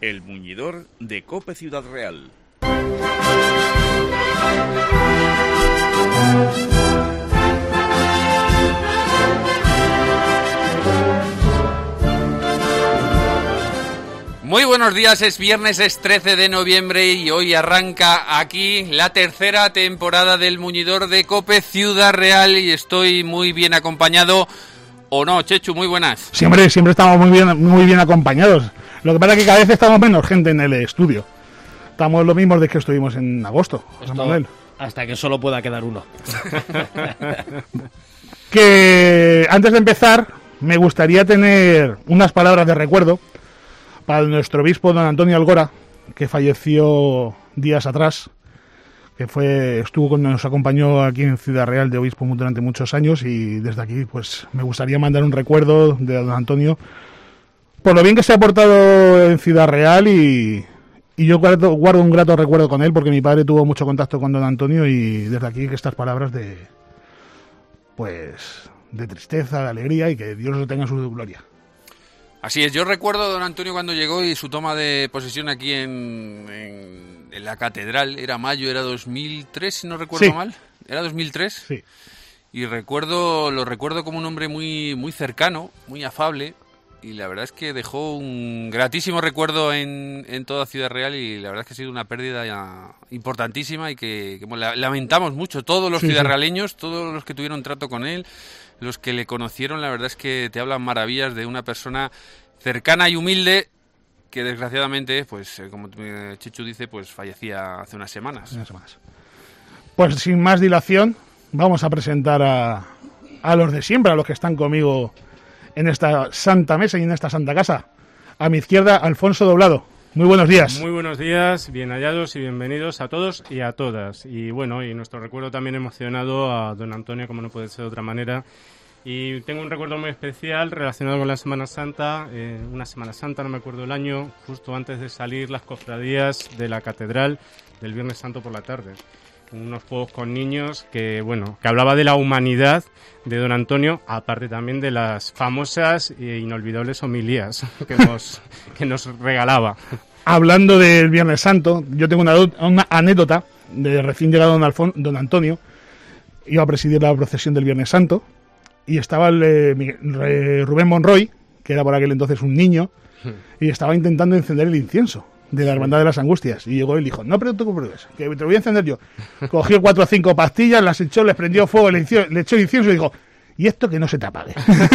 El Muñidor de COPE Ciudad Real. Muy buenos días, es viernes, es 13 de noviembre y hoy arranca aquí la tercera temporada del Muñidor de COPE Ciudad Real y estoy muy bien acompañado. ¿O no, Chechu? Muy buenas. Siempre estamos muy bien acompañados. Lo que pasa es que cada vez estamos menos gente en el estudio. Estamos lo mismos de que estuvimos en agosto, José Manuel. Hasta que solo pueda quedar uno. Que antes de empezar, me gustaría tener unas palabras de recuerdo para nuestro obispo don Antonio Algora, que falleció días atrás, que nos acompañó aquí en Ciudad Real de obispo durante muchos años, y desde aquí pues me gustaría mandar un recuerdo de don Antonio por lo bien que se ha portado en Ciudad Real, y yo guardo un grato recuerdo con él, porque mi padre tuvo mucho contacto con don Antonio, y desde aquí que estas palabras de tristeza, de alegría, y que Dios lo tenga en su gloria. Así es, yo recuerdo a don Antonio cuando llegó y su toma de posesión aquí en la catedral, era mayo, era 2003, si no recuerdo mal, ¿era 2003? Sí. Y lo recuerdo como un hombre muy, muy cercano, muy afable, y la verdad es que dejó un gratísimo recuerdo en toda Ciudad Real, y la verdad es que ha sido una pérdida ya importantísima y que lamentamos mucho, todos los ciudadraleños, todos los que tuvieron trato con él, los que le conocieron, la verdad es que te hablan maravillas de una persona cercana y humilde que desgraciadamente, pues como Chichu dice, pues fallecía hace unas semanas. Pues sin más dilación, vamos a presentar a los de siempre, a los que están conmigo en esta santa mesa y en esta santa casa. A mi izquierda, Alfonso Doblado. Muy buenos días. Muy buenos días, bien hallados y bienvenidos a todos y a todas. Y bueno, y nuestro recuerdo también emocionado a don Antonio, como no puede ser de otra manera. Y tengo un recuerdo muy especial relacionado con la Semana Santa, una Semana Santa, no me acuerdo el año, justo antes de salir las cofradías de la catedral del Viernes Santo por la tarde. Unos juegos con niños que hablaba de la humanidad de don Antonio, aparte también de las famosas e inolvidables homilías que nos regalaba. Hablando del Viernes Santo, yo tengo una anécdota de recién llegado don Antonio. Iba a presidir la procesión del Viernes Santo y estaba Rubén Monroy, que era por aquel entonces un niño, y estaba intentando encender el incienso de la Hermandad de las Angustias, y llegó él y dijo: no, pero tú compruebes, que te lo voy a encender yo. Cogió 4 o 5 pastillas, las echó, les prendió fuego, le echó incienso y dijo: y esto que no se te apague.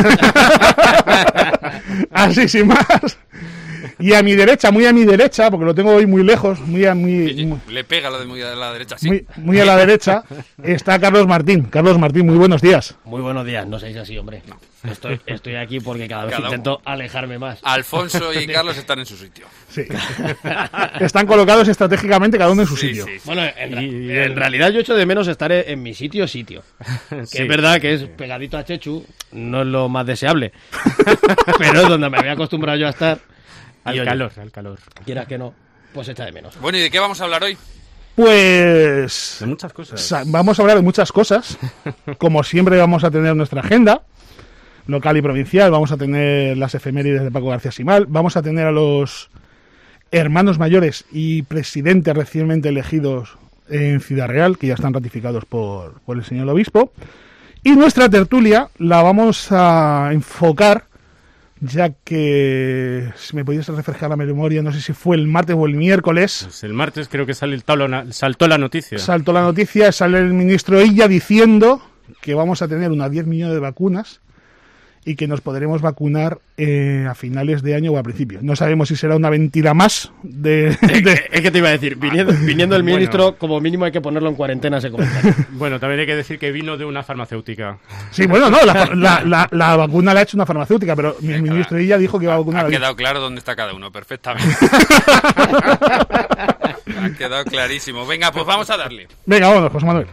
Así sin más. Y a mi derecha, muy a mi derecha, porque lo tengo hoy muy lejos, le pega lo de muy a la derecha, sí. Muy a la derecha, está Carlos Martín. Carlos Martín, muy buenos días. Muy buenos días, no seáis así, hombre. No. Estoy aquí porque cada vez intento alejarme más. Alfonso y Carlos están en su sitio. Sí. Están colocados estratégicamente cada uno en su sitio. Sí. Bueno, en realidad yo echo de menos estar en mi sitio. Que es verdad que es pegadito a Chechu, no es lo más deseable. Pero es donde me había acostumbrado yo a estar. Al calor. Quieras que no, pues echa de menos. Bueno, ¿y de qué vamos a hablar hoy? Pues de muchas cosas. Vamos a hablar de muchas cosas. Como siempre vamos a tener nuestra agenda local y provincial, vamos a tener las efemérides de Paco García Simal, vamos a tener a los hermanos mayores y presidentes recientemente elegidos en Ciudad Real, que ya están ratificados por el señor obispo, y nuestra tertulia la vamos a enfocar, ya que, si me podías refrescar la memoria, no sé si fue el martes o el miércoles. Pues el martes creo que saltó la noticia. Sale el ministro Illa diciendo que vamos a tener unas 10 millones de vacunas y que nos podremos vacunar a finales de año o a principios. No sabemos si será una mentira más Es que te iba a decir, viniendo el ministro, como mínimo hay que ponerlo en cuarentena ese comentario. Bueno, también hay que decir que vino de una farmacéutica. Sí, bueno, no, la vacuna la ha hecho una farmacéutica, pero el ministro Illa dijo que iba a vacunar. Ha quedado claro dónde está cada uno, perfectamente. Ha quedado clarísimo. Venga, pues vamos a darle. Venga, vámonos, José Manuel.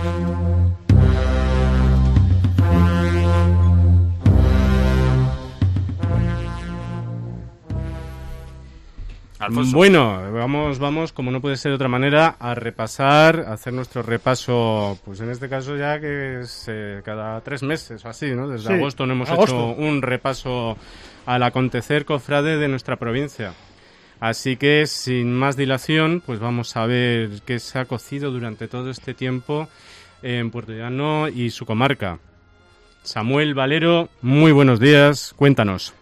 Alfonso. Bueno, vamos, como no puede ser de otra manera, a hacer nuestro repaso, pues en este caso ya que es cada 3 meses o así, ¿no? Desde agosto no hemos hecho un repaso al acontecer cofrade de nuestra provincia. Así que, sin más dilación, pues vamos a ver qué se ha cocido durante todo este tiempo en Puerto Llano y su comarca. Samuel Valero, muy buenos días, cuéntanos.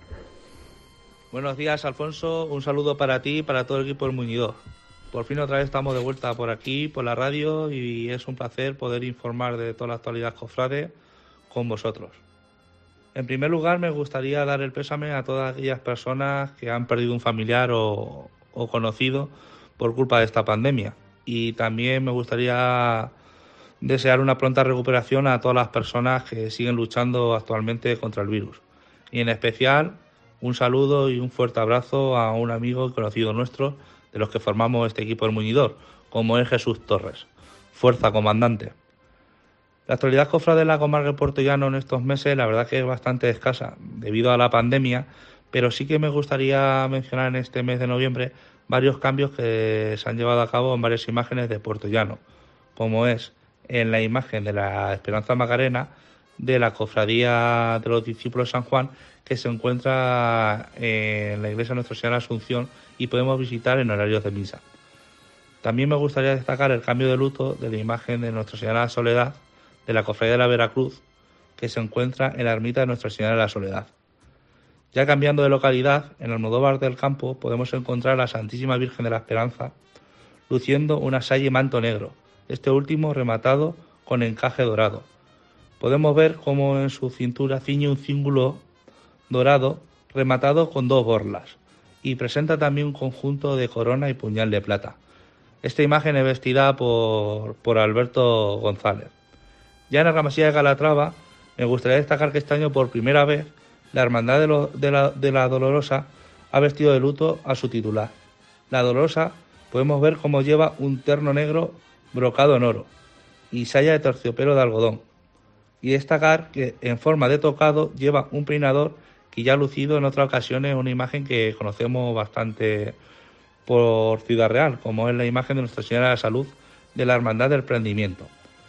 Buenos días, Alfonso. Un saludo para ti y para todo el equipo del Muñidor. Por fin otra vez estamos de vuelta por aquí, por la radio, y es un placer poder informar de toda la actualidad cofrade con vosotros. En primer lugar, me gustaría dar el pésame a todas aquellas personas que han perdido un familiar o conocido por culpa de esta pandemia. Y también me gustaría desear una pronta recuperación a todas las personas que siguen luchando actualmente contra el virus. Y en especial, un saludo y un fuerte abrazo a un amigo y conocido nuestro, de los que formamos este equipo del Muñidor, como es Jesús Torres. Fuerza, comandante. La actualidad cofrade de la comarca de Puerto Llano en estos meses, la verdad que es bastante escasa debido a la pandemia, pero sí que me gustaría mencionar en este mes de noviembre varios cambios que se han llevado a cabo en varias imágenes de Puerto Llano, como es en la imagen de la Esperanza Macarena de la Cofradía de los Discípulos de San Juan, que se encuentra en la iglesia de Nuestra Señora de Asunción y podemos visitar en horarios de misa. También me gustaría destacar el cambio de luto de la imagen de Nuestra Señora de la Soledad de la Cofradía de la Veracruz, que se encuentra en la ermita de Nuestra Señora de la Soledad. Ya cambiando de localidad, en Almodóvar del Campo podemos encontrar a la Santísima Virgen de la Esperanza luciendo una saya y manto negro, este último rematado con encaje dorado. Podemos ver cómo en su cintura ciñe un cíngulo dorado rematado con 2 borlas, y presenta también un conjunto de corona y puñal de plata. Esta imagen es vestida por Alberto González. Ya en la Ramasía de Calatrava, me gustaría destacar que este año por primera vez la Hermandad de la Dolorosa ha vestido de luto a su titular. La Dolorosa podemos ver cómo lleva un terno negro brocado en oro y saya de terciopelo de algodón. Y destacar que en forma de tocado lleva un peinador que ya ha lucido en otras ocasiones una imagen que conocemos bastante por Ciudad Real, como es la imagen de Nuestra Señora de la Salud de la Hermandad del Prendimiento.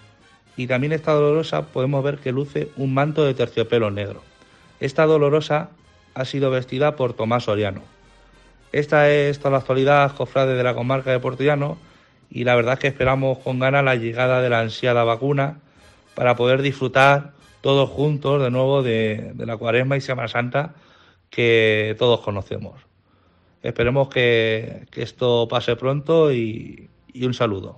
Y también esta Dolorosa podemos ver que luce un manto de terciopelo negro. Esta Dolorosa ha sido vestida por Tomás Soriano. Esta es toda la actualidad cofrade de la comarca de Puerto Llano, y la verdad es que esperamos con ganas la llegada de la ansiada vacuna para poder disfrutar todos juntos de nuevo de la Cuaresma y Semana Santa que todos conocemos. Esperemos que esto pase pronto y un saludo.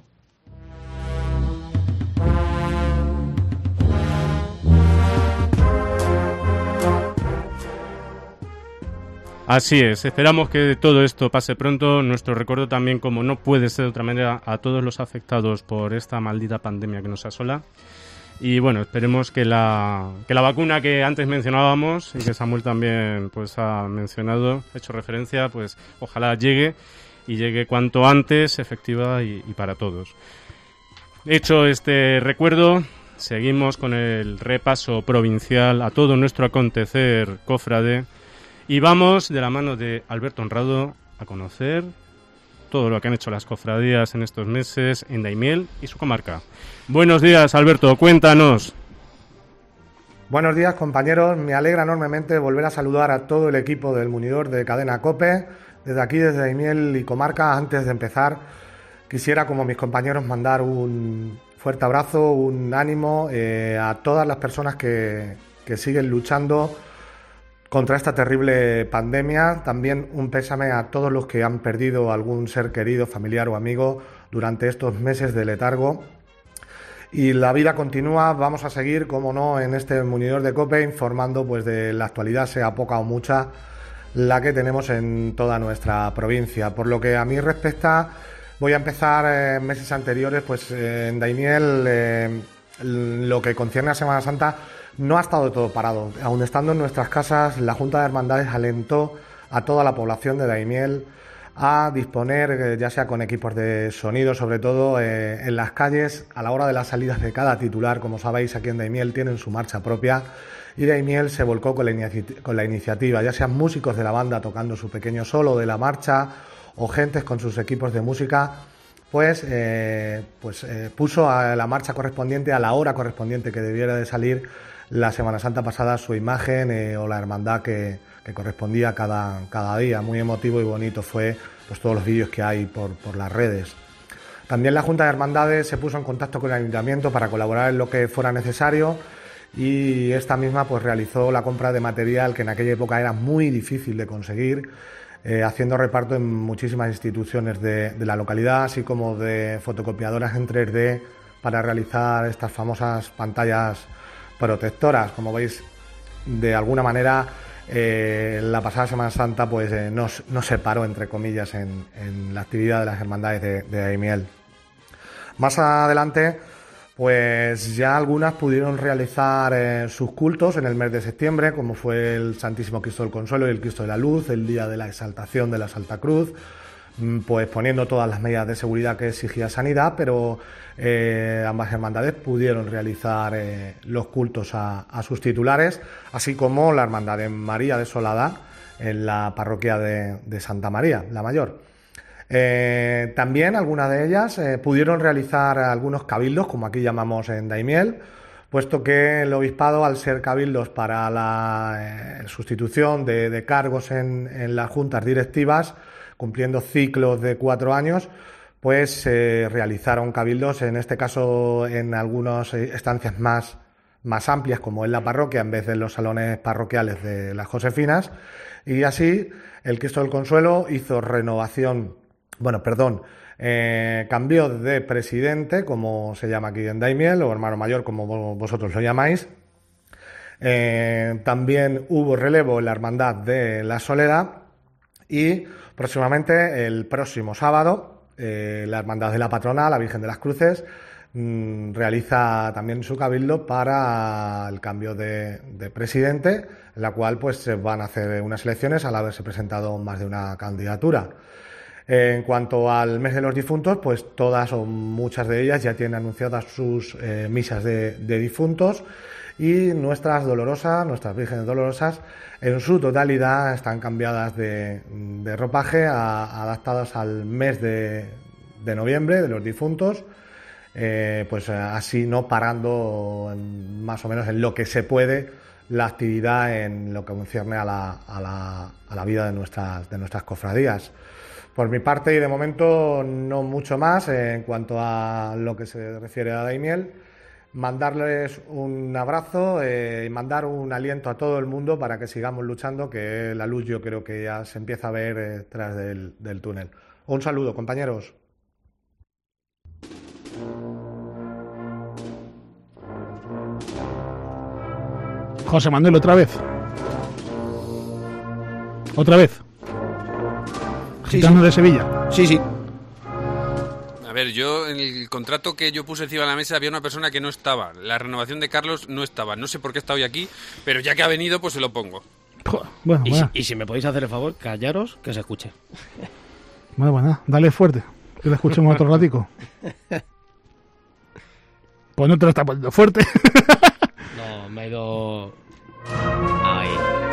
Así es, esperamos que todo esto pase pronto. Nuestro recuerdo también, como no puede ser de otra manera, a todos los afectados por esta maldita pandemia que nos asola. Y bueno, esperemos que la vacuna que antes mencionábamos y que Samuel también pues ha mencionado, ha hecho referencia, pues ojalá llegue y llegue cuanto antes, efectiva y para todos. Hecho este recuerdo, seguimos con el repaso provincial a todo nuestro acontecer cofrade. Y vamos de la mano de Alberto Honrado a conocer todo lo que han hecho las cofradías en estos meses en Daimiel y su comarca. Buenos días, Alberto, cuéntanos. Buenos días, compañeros. Me alegra enormemente volver a saludar a todo el equipo del Muñidor de Cadena COPE. Desde aquí, desde Daimiel y comarca, antes de empezar, quisiera, como mis compañeros, mandar un fuerte abrazo, un ánimo a todas las personas que siguen luchando contra esta terrible pandemia. También un pésame a todos los que han perdido algún ser querido, familiar o amigo durante estos meses de letargo. Y la vida continúa, vamos a seguir, como no, en este Muñidor de COPE, informando pues de la actualidad, sea poca o mucha, la que tenemos en toda nuestra provincia. Por lo que a mí respecta, voy a empezar meses anteriores, pues en Daimiel, lo que concierne a Semana Santa, no ha estado todo parado. Aun estando en nuestras casas, la Junta de Hermandades alentó a toda la población de Daimiel a disponer, ya sea con equipos de sonido, sobre todo en las calles, a la hora de las salidas de cada titular. Como sabéis, aquí en Daimiel tienen su marcha propia y Daimiel se volcó con la iniciativa, ya sean músicos de la banda tocando su pequeño solo de la marcha o gentes con sus equipos de música, pues puso a la marcha correspondiente, a la hora correspondiente que debiera de salir la Semana Santa pasada, su imagen o la hermandad que que correspondía cada día. Muy emotivo y bonito fue pues todos los vídeos que hay por las redes. También la Junta de Hermandades se puso en contacto con el Ayuntamiento para colaborar en lo que fuera necesario, y esta misma pues realizó la compra de material que en aquella época era muy difícil de conseguir, haciendo reparto en muchísimas instituciones de la localidad, así como de fotocopiadoras en 3D para realizar estas famosas pantallas protectoras. Como veis, de alguna manera la pasada Semana Santa pues no se paró, entre comillas, en la actividad de las hermandades de Daimiel. Más adelante pues ya algunas pudieron realizar sus cultos en el mes de septiembre, como fue el Santísimo Cristo del Consuelo y el Cristo de la Luz, el día de la exaltación de la Santa Cruz, pues poniendo todas las medidas de seguridad que exigía Sanidad, pero ambas hermandades pudieron realizar los cultos a sus titulares, así como la Hermandad de María Desolada en la parroquia de Santa María, la Mayor. También algunas de ellas pudieron realizar algunos cabildos, como aquí llamamos en Daimiel, puesto que el obispado, al ser cabildos para la sustitución de cargos en las juntas directivas, cumpliendo ciclos de 4 años, pues realizaron cabildos, en este caso en algunas estancias más amplias, como en la parroquia, en vez de los salones parroquiales de las Josefinas, y así el Cristo del Consuelo hizo cambió de presidente, como se llama aquí en Daimiel, o hermano mayor, como vosotros lo llamáis. También hubo relevo en la Hermandad de la Soledad, y próximamente, el próximo sábado, la Hermandad de la Patrona, la Virgen de las Cruces, realiza también su cabildo para el cambio de presidente, en la cual pues se van a hacer unas elecciones al haberse presentado más de una candidatura. En cuanto al mes de los difuntos, pues todas o muchas de ellas ya tienen anunciadas sus misas de difuntos, y nuestras vírgenes dolorosas en su totalidad están cambiadas de ropaje, adaptadas al mes de noviembre de los difuntos, pues así no parando más o menos en lo que se puede la actividad en lo que concierne a la vida de nuestras cofradías. Por mi parte, y de momento no mucho más en cuanto a lo que se refiere a Daimiel, mandarles un abrazo y mandar un aliento a todo el mundo para que sigamos luchando, que la luz yo creo que ya se empieza a ver tras del túnel. Un saludo, compañeros. José Manuel, otra vez. Gitano de Sevilla. Sí. A ver, yo en el contrato que yo puse encima de la mesa había una persona que no estaba. La renovación de Carlos no estaba. No sé por qué está hoy aquí, pero ya que ha venido, pues se lo pongo. Bueno, y si me podéis hacer el favor, callaros, que se escuche. Bueno, dale fuerte, que lo escuchemos otro ratico. Pues no te lo está poniendo fuerte. No, me he ido... Ahí.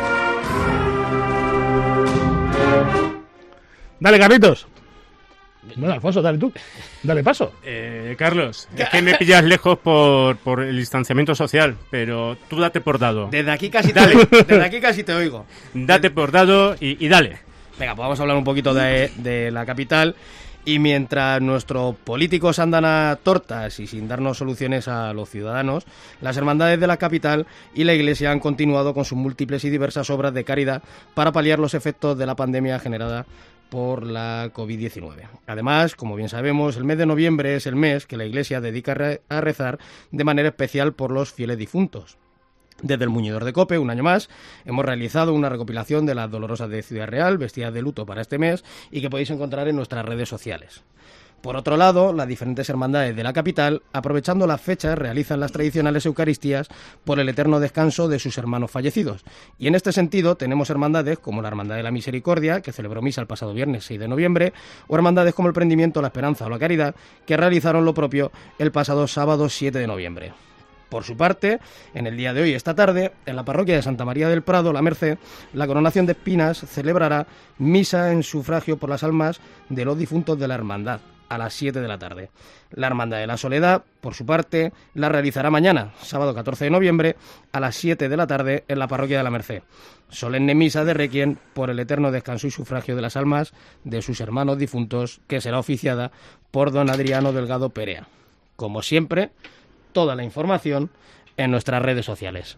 Dale, Carlitos. Bueno, Alfonso, dale tú. Dale paso. Carlos, es que me pillas lejos por el distanciamiento social, pero tú date por dado. Desde aquí casi te oigo. Date por dado y dale. Venga, pues vamos a hablar un poquito de la capital. Y mientras nuestros políticos andan a tortas y sin darnos soluciones a los ciudadanos, las hermandades de la capital y la Iglesia han continuado con sus múltiples y diversas obras de caridad para paliar los efectos de la pandemia generada por la COVID-19. Además, como bien sabemos, el mes de noviembre es el mes que la Iglesia dedica a rezar de manera especial por los fieles difuntos. Desde el Muñidor de Cope, un año más, hemos realizado una recopilación de las dolorosas de Ciudad Real, vestidas de luto para este mes, y que podéis encontrar en nuestras redes sociales. Por otro lado, las diferentes hermandades de la capital, aprovechando las fechas, realizan las tradicionales eucaristías por el eterno descanso de sus hermanos fallecidos. Y en este sentido tenemos hermandades como la Hermandad de la Misericordia, que celebró misa el pasado viernes 6 de noviembre, o hermandades como el Prendimiento, la Esperanza o la Caridad, que realizaron lo propio el pasado sábado 7 de noviembre. Por su parte, en el día de hoy, esta tarde, en la parroquia de Santa María del Prado, La Merced, la Coronación de Espinas celebrará misa en sufragio por las almas de los difuntos de la hermandad. a las 7 de la tarde. La Hermandad de la Soledad, por su parte, la realizará mañana, sábado 14 de noviembre, a las 7 de la tarde en la Parroquia de la Merced. Solemne misa de requiem por el eterno descanso y sufragio de las almas de sus hermanos difuntos, que será oficiada por don Adriano Delgado Perea. Como siempre, toda la información en nuestras redes sociales.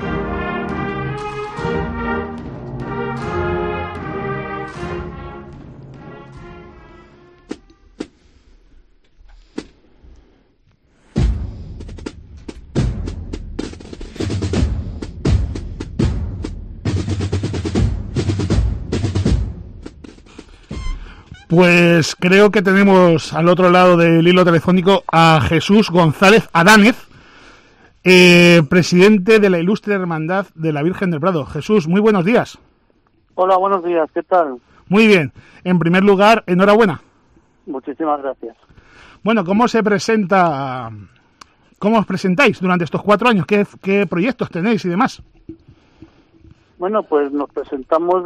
Pues creo que tenemos al otro lado del hilo telefónico a Jesús González Adánez, presidente de la Ilustre Hermandad de la Virgen del Prado. Jesús, muy buenos días. Hola, buenos días, ¿qué tal? Muy bien. En primer lugar, enhorabuena. Muchísimas gracias. Bueno, ¿cómo os presentáis durante estos 4 años? ¿Qué proyectos tenéis y demás? Bueno, pues nos presentamos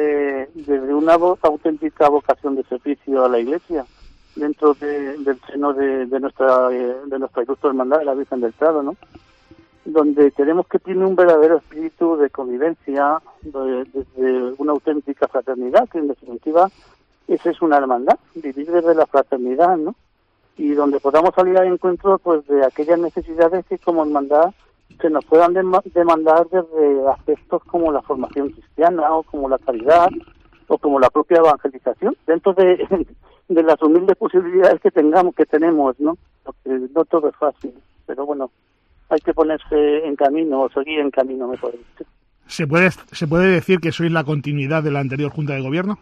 desde una auténtica vocación de servicio a la Iglesia, dentro del seno de nuestra Ilustre Hermandad de la Virgen del Prado, ¿no? Donde queremos que tiene un verdadero espíritu de convivencia, desde una auténtica fraternidad, que en definitiva esa es una hermandad, vivir desde la fraternidad, ¿no? Y donde podamos salir al encuentro pues de aquellas necesidades que como hermandad se nos puedan demandar desde aspectos como la formación cristiana o como la caridad o como la propia evangelización, dentro de las humildes posibilidades que tenemos, ¿no? Porque no todo es fácil, pero bueno, hay que ponerse en camino o seguir en camino, mejor dicho. ¿Se puede decir que sois la continuidad de la anterior Junta de Gobierno?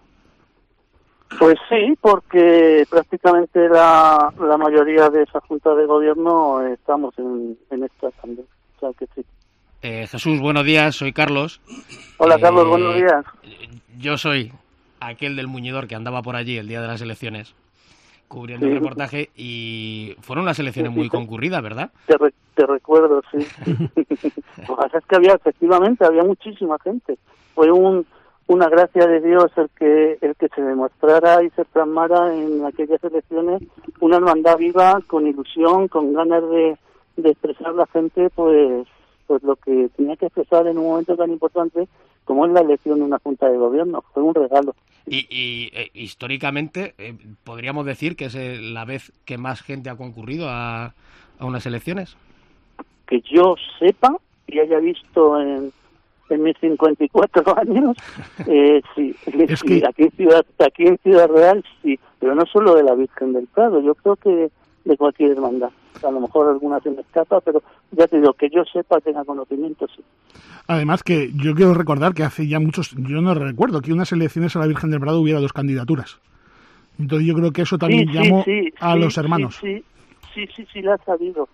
Pues sí, porque prácticamente la mayoría de esa Junta de Gobierno estamos en esta también. O sea que sí. Jesús, buenos días, soy Carlos. Hola Carlos, buenos días. Yo soy aquel del muñidor que andaba por allí el día de las elecciones, cubriendo Sí. el reportaje, y fueron unas elecciones Sí, muy sí. concurridas, ¿verdad? Te recuerdo, sí. Lo que pasa es que había muchísima gente. Fue una gracia de Dios el que se demostrara y se plasmara en aquellas elecciones una hermandad viva, con ilusión, con ganas de expresar la gente pues lo que tenía que expresar en un momento tan importante como es la elección de una Junta de Gobierno. Fue un regalo. Y históricamente podríamos decir que es la vez que más gente ha concurrido a unas elecciones. Que yo sepa y haya visto en mis 54 años, sí, Es sí, que- aquí en Ciudad Real sí, pero no solo de la Virgen del Prado, yo creo que de cualquier hermandad. A lo mejor alguna se me escapa, pero ya te digo, que yo sepa, tenga conocimiento, sí. Además que yo quiero recordar que hace ya yo no recuerdo que unas elecciones a la Virgen del Prado hubiera 2 candidaturas. Entonces yo creo que eso también llamó a los hermanos. Sí, la ha sabido.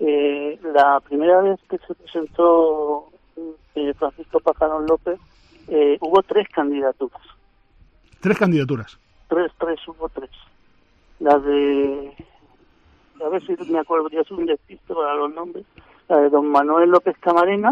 La primera vez que se presentó Francisco Pajarón López, hubo 3 candidaturas. 3 candidaturas. Hubo 3. La de... A ver si me acuerdo, ya soy un despiste para los nombres. La de don Manuel López Camarena,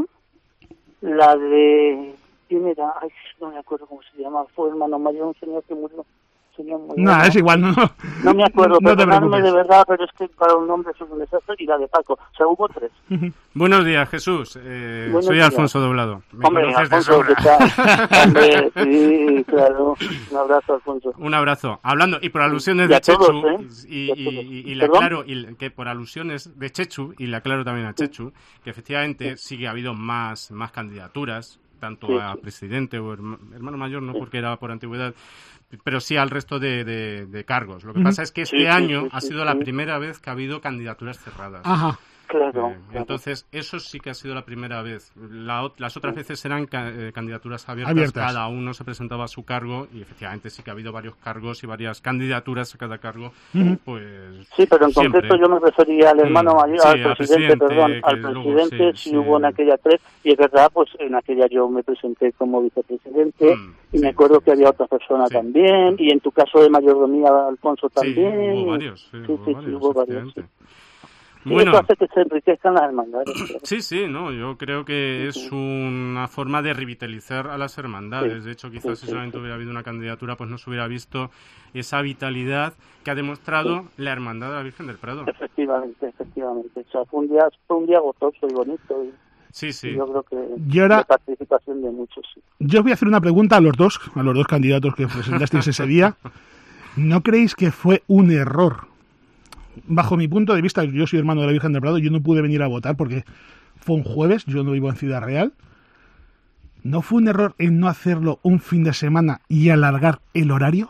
la de... ¿Quién era? Ay, no me acuerdo cómo se llama. Fue hermano mayor, un señor que murió. No, es igual, no. No me acuerdo, no te perdonadme preocupes. de verdad, pero es que para los nombres es un desastre. Y la de Paco. O sea, hubo 3. Buenos días, Jesús. Buenos Soy días. Alfonso Doblado. Me Hombre, conoces de Alfonso, sobra. ¿qué tal? Hombre, sí, claro. Un abrazo, Alfonso. Un abrazo. Hablando, y por alusiones Y a de Chechu, todos, ¿eh? y Y a todos. le ¿Perdón? aclaro, que por alusiones de Chechu, y le aclaro también a Chechu, que efectivamente sí que ha habido más candidaturas, tanto Sí, a sí. presidente o hermano mayor, no porque era por antigüedad, pero sí al resto de cargos. Lo que pasa es que este Sí, sí, año sí, ha sí, sido la sí. primera vez que ha habido candidaturas cerradas. Ajá. Claro, claro. Entonces, eso sí que ha sido la primera vez. Las otras veces eran candidaturas abiertas, Abiertas. cada uno se presentaba a su cargo y efectivamente sí que ha habido varios cargos y varias candidaturas a cada cargo. Pues Sí, pero en siempre. concreto yo me refería al hermano mayor, Sí, al presidente, perdón, que al luego presidente sí, sí hubo en aquella 3, y es verdad, pues en aquella yo me presenté como vicepresidente, y sí, me acuerdo sí, que había otra persona sí. también, y en tu caso de mayordomía, Alfonso, Sí, también. hubo varios. Sí, hubo varios. Sí. Bueno, eso hace que se enriquezcan las hermandades. sí, no, yo creo que es una forma de revitalizar a las hermandades. Sí, De hecho, quizás si solamente hubiera habido una candidatura, pues no se hubiera visto esa vitalidad que ha demostrado la Hermandad de la Virgen del Prado. Efectivamente. O sea, fue un día gozoso y bonito. Sí. Y yo creo que Y ahora, la participación de muchos, sí. yo os voy a hacer una pregunta a los dos candidatos que presentasteis ese día. ¿No creéis que fue un error? Bajo mi punto de vista, yo soy hermano de la Virgen del Prado, yo no pude venir a votar porque fue un jueves, yo no vivo en Ciudad Real. ¿No fue un error en no hacerlo un fin de semana y alargar el horario?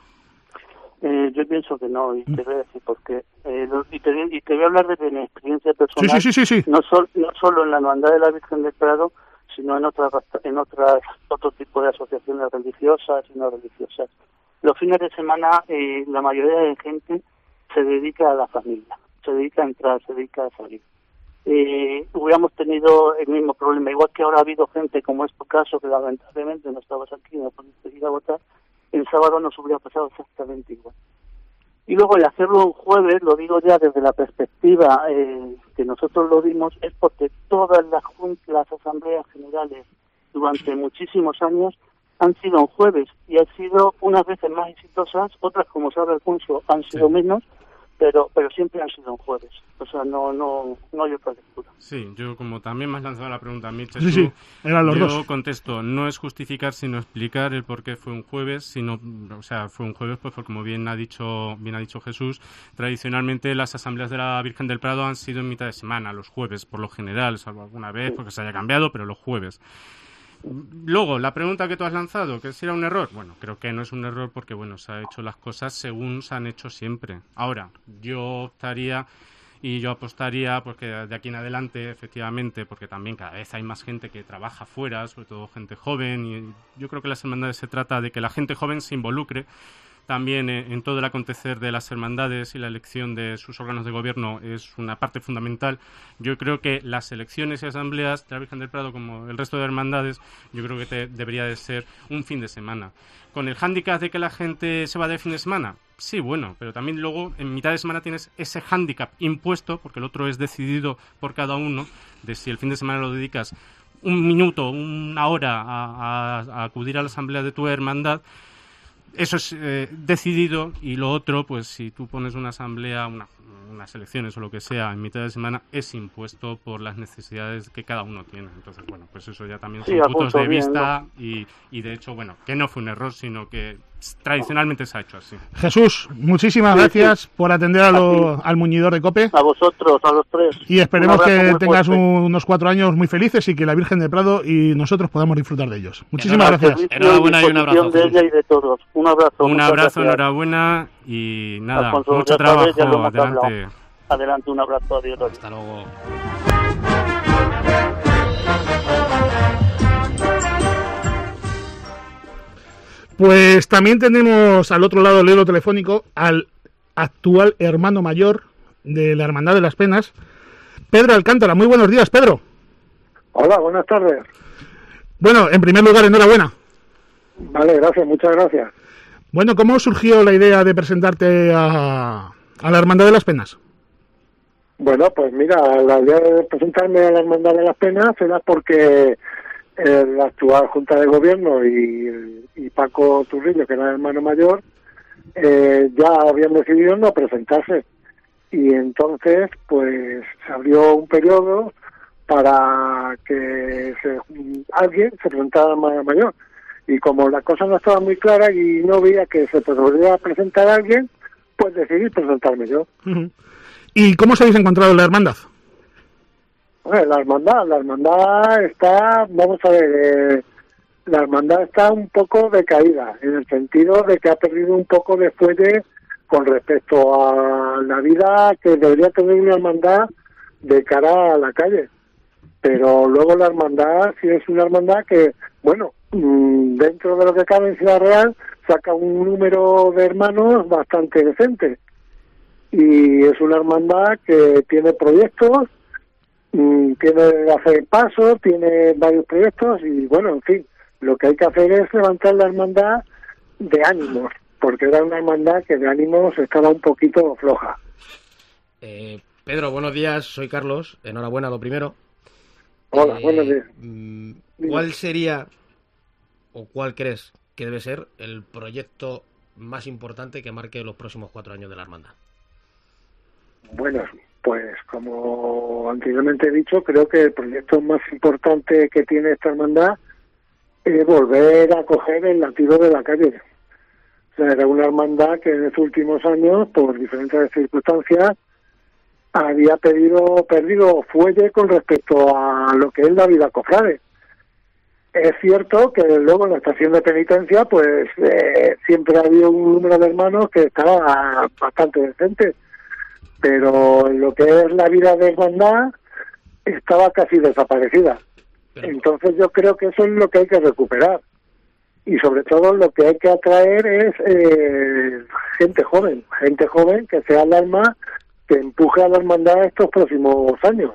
Yo pienso que no, y te voy a decir por qué. Y te voy a hablar desde mi experiencia personal. Sí. No solo en la Hermandad de la Virgen del Prado, sino en otro tipo de asociaciones religiosas y no religiosas. Los fines de semana la mayoría de gente se dedica a la familia, se dedica a entrar, se dedica a salir. Hubiéramos tenido el mismo problema, igual que ahora ha habido gente, como es tu caso, que lamentablemente no estabas aquí, no pudiste ir a votar, el sábado nos hubiera pasado exactamente igual. Y luego el hacerlo un jueves, lo digo ya desde la perspectiva que nosotros lo dimos, es porque todas las asambleas generales durante muchísimos años han sido un jueves y han sido unas veces más exitosas, otras, como sabe Alfonso, han sido menos, pero siempre han sido un jueves. O sea, no hay otra lectura. Sí, yo como también me has lanzado la pregunta a mí, Sí, eran los yo dos. contesto, no es justificar sino explicar el por qué fue un jueves, fue un jueves pues como bien ha dicho Jesús, tradicionalmente las asambleas de la Virgen del Prado han sido en mitad de semana, los jueves por lo general, salvo alguna vez porque se haya cambiado, pero los jueves. Luego, la pregunta que tú has lanzado, que si era un error, bueno, creo que no es un error porque, bueno, se han hecho las cosas según se han hecho siempre. Ahora, yo optaría y yo apostaría porque de aquí en adelante, efectivamente, porque también cada vez hay más gente que trabaja fuera, sobre todo gente joven, y yo creo que las hermandades se trata de que la gente joven se involucre también en todo el acontecer de las hermandades, y la elección de sus órganos de gobierno es una parte fundamental. Yo creo que las elecciones y asambleas de la Virgen del Prado, como el resto de hermandades, yo creo que debería de ser un fin de semana. ¿Con el hándicap de que la gente se va de fin de semana? Sí, bueno, pero también luego en mitad de semana tienes ese hándicap impuesto, porque el otro es decidido por cada uno, de si el fin de semana lo dedicas un minuto, una hora a acudir a la asamblea de tu hermandad. Eso es decidido, y lo otro, pues si tú pones una asamblea, unas elecciones o lo que sea en mitad de semana, es impuesto por las necesidades que cada uno tiene. Entonces, bueno, pues eso ya también son puntos de vista, y de hecho, bueno, que no fue un error, sino que tradicionalmente se ha hecho así. Jesús, muchísimas gracias por atender al muñidor de COPE. A vosotros, a los tres. Y esperemos que tengas unos 4 años muy felices y que la Virgen del Prado y nosotros podamos disfrutar de ellos. Muchísimas gracias. Enhorabuena y un abrazo. De ella y de todos. Un abrazo. Un abrazo, enhorabuena y nada, Alfonso, mucho trabajo. Adelante. Adelante, un abrazo. Adiós. Hasta luego. Pues también tenemos al otro lado del hilo telefónico al actual hermano mayor de la Hermandad de las Penas, Pedro Alcántara. Muy buenos días, Pedro. Hola, buenas tardes. Bueno, en primer lugar, enhorabuena. Vale, gracias, muchas gracias. Bueno, ¿cómo surgió la idea de presentarte a la Hermandad de las Penas? Bueno, pues mira, la idea de presentarme a la Hermandad de las Penas era porque la actual Junta de Gobierno y Paco Turrillo, que era el hermano mayor, ya habían decidido no presentarse. Y entonces, pues, se abrió un periodo para que alguien se presentara a mayor. Y como la cosa no estaba muy clara y no veía que se podría presentar a alguien, pues decidí presentarme yo. Uh-huh. ¿Y cómo os habéis encontrado en la hermandad? Bueno, la hermandad está, vamos a ver, la hermandad está un poco decaída, en el sentido de que ha perdido un poco de fuelle con respecto a la vida que debería tener una hermandad de cara a la calle. Pero luego la hermandad sí es una hermandad que, bueno, dentro de lo que cabe en Ciudad Real, saca un número de hermanos bastante decente. Y es una hermandad que tiene proyectos, tiene hacer paso, tiene varios proyectos y, bueno, en fin, lo que hay que hacer es levantar la hermandad de ánimos, porque era una hermandad que de ánimos estaba un poquito floja. Pedro, buenos días, soy Carlos. Enhorabuena, lo primero. Hola, buenos días. ¿Cuál sería o cuál crees que debe ser el proyecto más importante que marque los próximos 4 años de la hermandad? Bueno, pues como anteriormente he dicho, creo que el proyecto más importante que tiene esta hermandad es volver a coger el latido de la calle. O sea, era una hermandad que en estos últimos años, por diferentes circunstancias, había perdido fuelle con respecto a lo que es la vida cofrade. Es cierto que luego en la estación de penitencia, pues siempre ha habido un número de hermanos que estaba bastante decente, pero en lo que es la vida de hermandad estaba casi desaparecida. Entonces yo creo que eso es lo que hay que recuperar. Y sobre todo lo que hay que atraer es gente joven que sea el alma que empuje a la hermandad estos próximos años.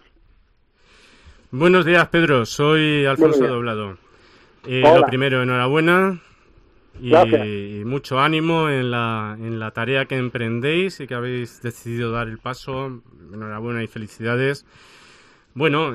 Buenos días, Pedro. Soy Alfonso Doblado. Lo primero, enhorabuena y mucho ánimo en la tarea que emprendéis y que habéis decidido dar el paso. Enhorabuena y felicidades. Bueno,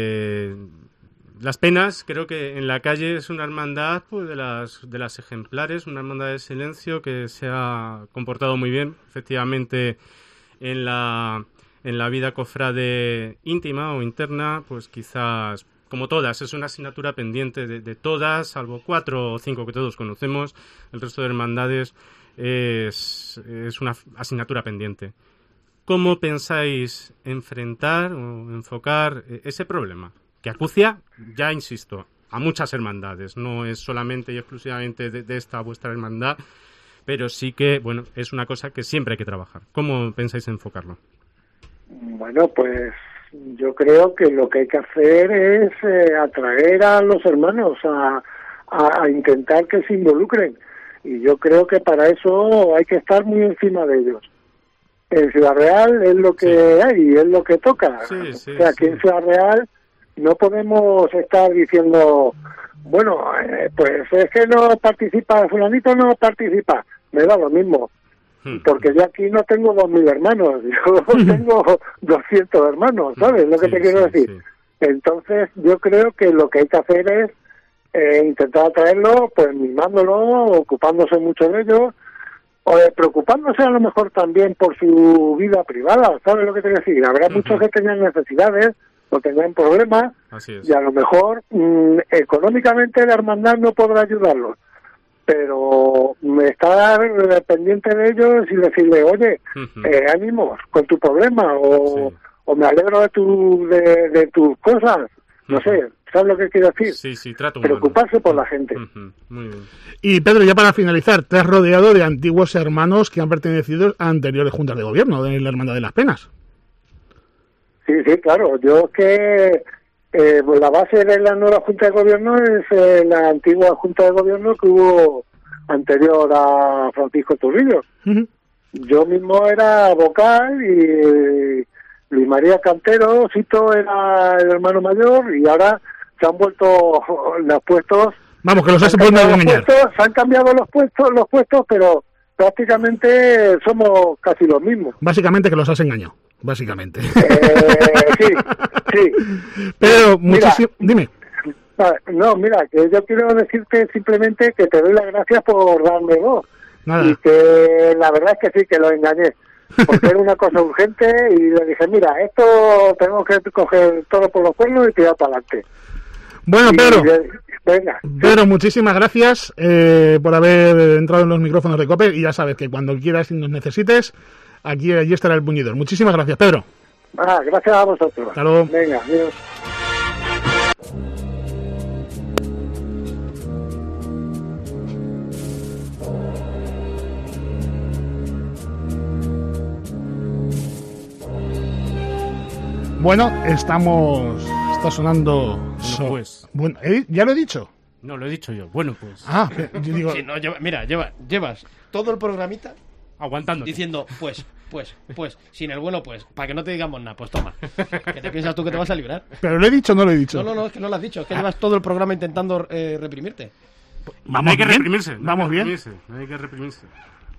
las penas, creo que en la calle es una hermandad pues de las ejemplares, una hermandad de silencio que se ha comportado muy bien, efectivamente, en la vida cofrade íntima o interna, pues quizás, como todas, es una asignatura pendiente de todas, salvo 4 o 5 que todos conocemos. El resto de hermandades es una asignatura pendiente. ¿Cómo pensáis enfrentar o enfocar ese problema? Que acucia, ya insisto, a muchas hermandades, no es solamente y exclusivamente de esta vuestra hermandad, pero sí que, bueno, es una cosa que siempre hay que trabajar. ¿Cómo pensáis enfocarlo? Bueno, pues yo creo que lo que hay que hacer es atraer a los hermanos a intentar que se involucren. Y yo creo que para eso hay que estar muy encima de ellos. En Ciudad Real es lo que hay, es lo que toca. O sea, aquí en Ciudad Real no podemos estar diciendo, bueno, pues es que no participa, fulanito no participa. Me da lo mismo. Porque yo aquí no tengo 2.000 hermanos, yo tengo 200 hermanos, ¿sabes lo que te quiero decir? Sí. Entonces yo creo que lo que hay que hacer es intentar atraerlo, pues mimándolo, ocupándose mucho de ellos, o preocupándose a lo mejor también por su vida privada, ¿sabes lo que te quiero decir? Habrá muchos que tengan necesidades o tengan problemas, y a lo mejor económicamente la hermandad no podrá ayudarlos, pero estar pendiente de ellos y decirle, oye, ánimos con tu problema, o me alegro de tus cosas, no sé, ¿sabes lo que quiero decir? Sí, trato preocuparse por la gente. Muy bien. Y Pedro, ya para finalizar, te has rodeado de antiguos hermanos que han pertenecido a anteriores juntas de gobierno de la Hermandad de las Penas. Sí, claro, yo que la base de la nueva Junta de Gobierno es la antigua Junta de Gobierno que hubo anterior a Francisco Turrillo. Yo mismo era vocal y Luis María Cantero, Cito era el hermano mayor, y ahora se han vuelto los puestos. Vamos, que los has vuelto a engañar. Se han cambiado los puestos, pero prácticamente somos casi los mismos. Básicamente que los has engañado. Básicamente. Sí. Pero, dime. No, mira, que yo quiero decirte simplemente que te doy las gracias por darme voz. Nada. Y que la verdad es que sí, que lo engañé. Porque era una cosa urgente y le dije, mira, esto tenemos que coger todo por los cuernos y tirar para adelante. Bueno, Pedro. Venga. Pedro, muchísimas gracias por haber entrado en los micrófonos de COPE, y ya sabes que cuando quieras y nos necesites, allí estará el puñidor. Muchísimas gracias, Pedro. Gracias a vosotros. Hasta luego. Venga, adiós. Bueno, está sonando... Bueno, pues. Bueno, ¿ya lo he dicho? No, lo he dicho yo. Bueno, pues. Yo digo... Sí, no, llevas todo el programita aguantando. Diciendo, pues, sin el bueno, pues, para que no te digamos nada, pues toma. ¿Qué te piensas tú que te vas a librar? ¿Pero lo he dicho o no lo he dicho? No, es que no lo has dicho, es que llevas todo el programa intentando reprimirte. Hay que reprimirse. Vamos bien. Hay que reprimirse.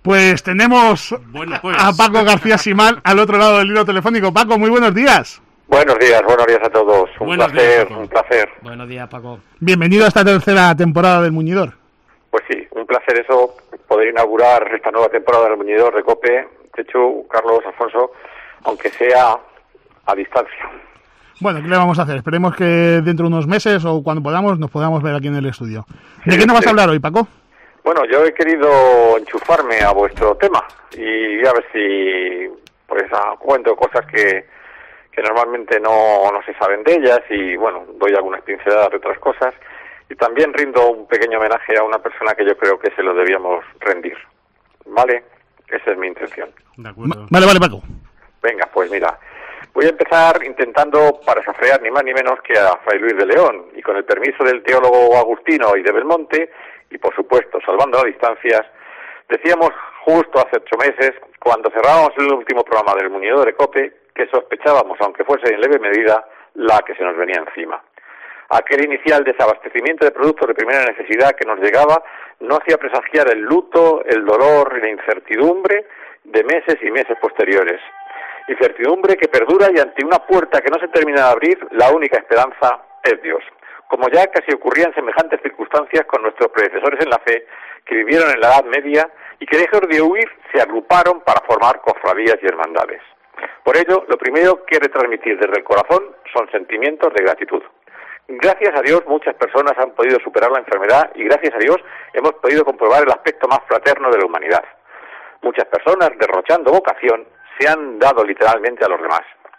Pues tenemos Bueno, pues. a Paco García Simal al otro lado del hilo telefónico. Paco, muy buenos días. Buenos días a todos. Buenos días, Paco. Un placer. Buenos días, Paco. Bienvenido a esta tercera temporada del Muñidor. Pues sí, un placer eso, poder inaugurar esta nueva temporada del Muñidor de COPE. De hecho, Carlos, Alfonso, aunque sea a distancia. Bueno, ¿qué le vamos a hacer? Esperemos que dentro de unos meses o cuando podamos nos podamos ver aquí en el estudio. ¿De Sí, qué nos vas sí. a hablar hoy, Paco? Bueno, yo he querido enchufarme a vuestro tema y a ver si pues cuento cosas que normalmente no se saben de ellas y bueno, doy algunas pinceladas de otras cosas y también rindo un pequeño homenaje a una persona que yo creo que se lo debíamos rendir. ¿Vale? Esa es mi intención. De acuerdo. Vale, Paco. Venga, pues mira, voy a empezar intentando parafrasear ni más ni menos que a Fray Luis de León y con el permiso del teólogo agustino y de Belmonte y por supuesto salvando las distancias, decíamos justo hace 8 meses, cuando cerrábamos el último programa del Muñidor de COPE, que sospechábamos, aunque fuese en leve medida, la que se nos venía encima. Aquel inicial desabastecimiento de productos de primera necesidad que nos llegaba no hacía presagiar el luto, el dolor y la incertidumbre de meses y meses posteriores. Incertidumbre que perdura y ante una puerta que no se termina de abrir, la única esperanza es Dios. Como ya casi ocurría en semejantes circunstancias con nuestros predecesores en la fe, que vivieron en la Edad Media y que lejos de huir se agruparon para formar cofradías y hermandades. Por ello, lo primero que retransmitir desde el corazón son sentimientos de gratitud. Gracias a Dios muchas personas han podido superar la enfermedad y gracias a Dios hemos podido comprobar el aspecto más fraterno de la humanidad. Muchas personas, derrochando vocación, se han dado literalmente a los demás.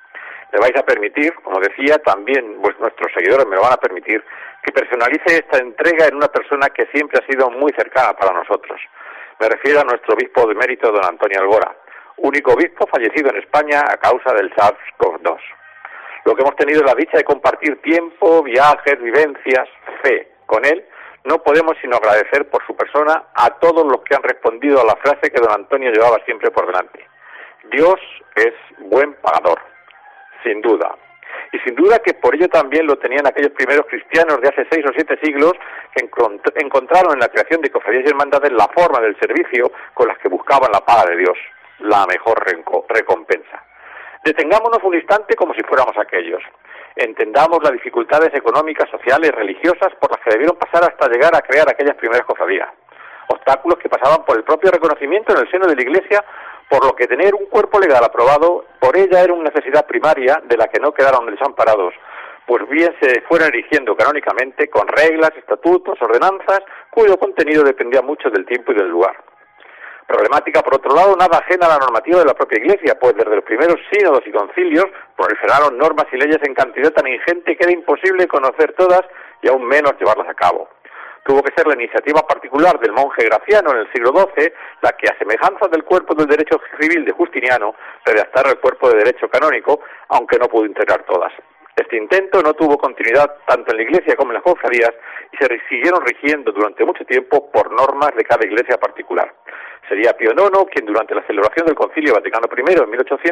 Me vais a permitir, como decía, también nuestros seguidores me lo van a permitir, que personalice esta entrega en una persona que siempre ha sido muy cercana para nosotros. Me refiero a nuestro obispo de mérito, don Antonio Algora, único obispo fallecido en España a causa del SARS-CoV-2. Lo que hemos tenido la dicha de compartir tiempo, viajes, vivencias, fe con él, no podemos sino agradecer por su persona a todos los que han respondido a la frase que don Antonio llevaba siempre por delante. Dios es buen pagador, sin duda. Y sin duda que por ello también lo tenían aquellos primeros cristianos de hace 6 o 7 siglos que encontraron en la creación de cofradías y hermandades la forma del servicio con las que buscaban la paga de Dios, la mejor recompensa. Detengámonos un instante como si fuéramos aquellos. Entendamos las dificultades económicas, sociales, religiosas por las que debieron pasar hasta llegar a crear aquellas primeras cofradías. Obstáculos que pasaban por el propio reconocimiento en el seno de la Iglesia, por lo que tener un cuerpo legal aprobado por ella era una necesidad primaria de la que no quedaron desamparados, pues bien se fueron erigiendo canónicamente con reglas, estatutos, ordenanzas, cuyo contenido dependía mucho del tiempo y del lugar. Problemática, por otro lado, nada ajena a la normativa de la propia Iglesia, pues desde los primeros sínodos y concilios proliferaron normas y leyes en cantidad tan ingente que era imposible conocer todas y aún menos llevarlas a cabo. Tuvo que ser la iniciativa particular del monje Graciano en el siglo XII la que, a semejanza del cuerpo del derecho civil de Justiniano, redactara el cuerpo de derecho canónico, aunque no pudo integrar todas. Este intento no tuvo continuidad tanto en la Iglesia como en las cofradías y se siguieron rigiendo durante mucho tiempo por normas de cada iglesia particular. Sería Pío IX quien durante la celebración del Concilio Vaticano I en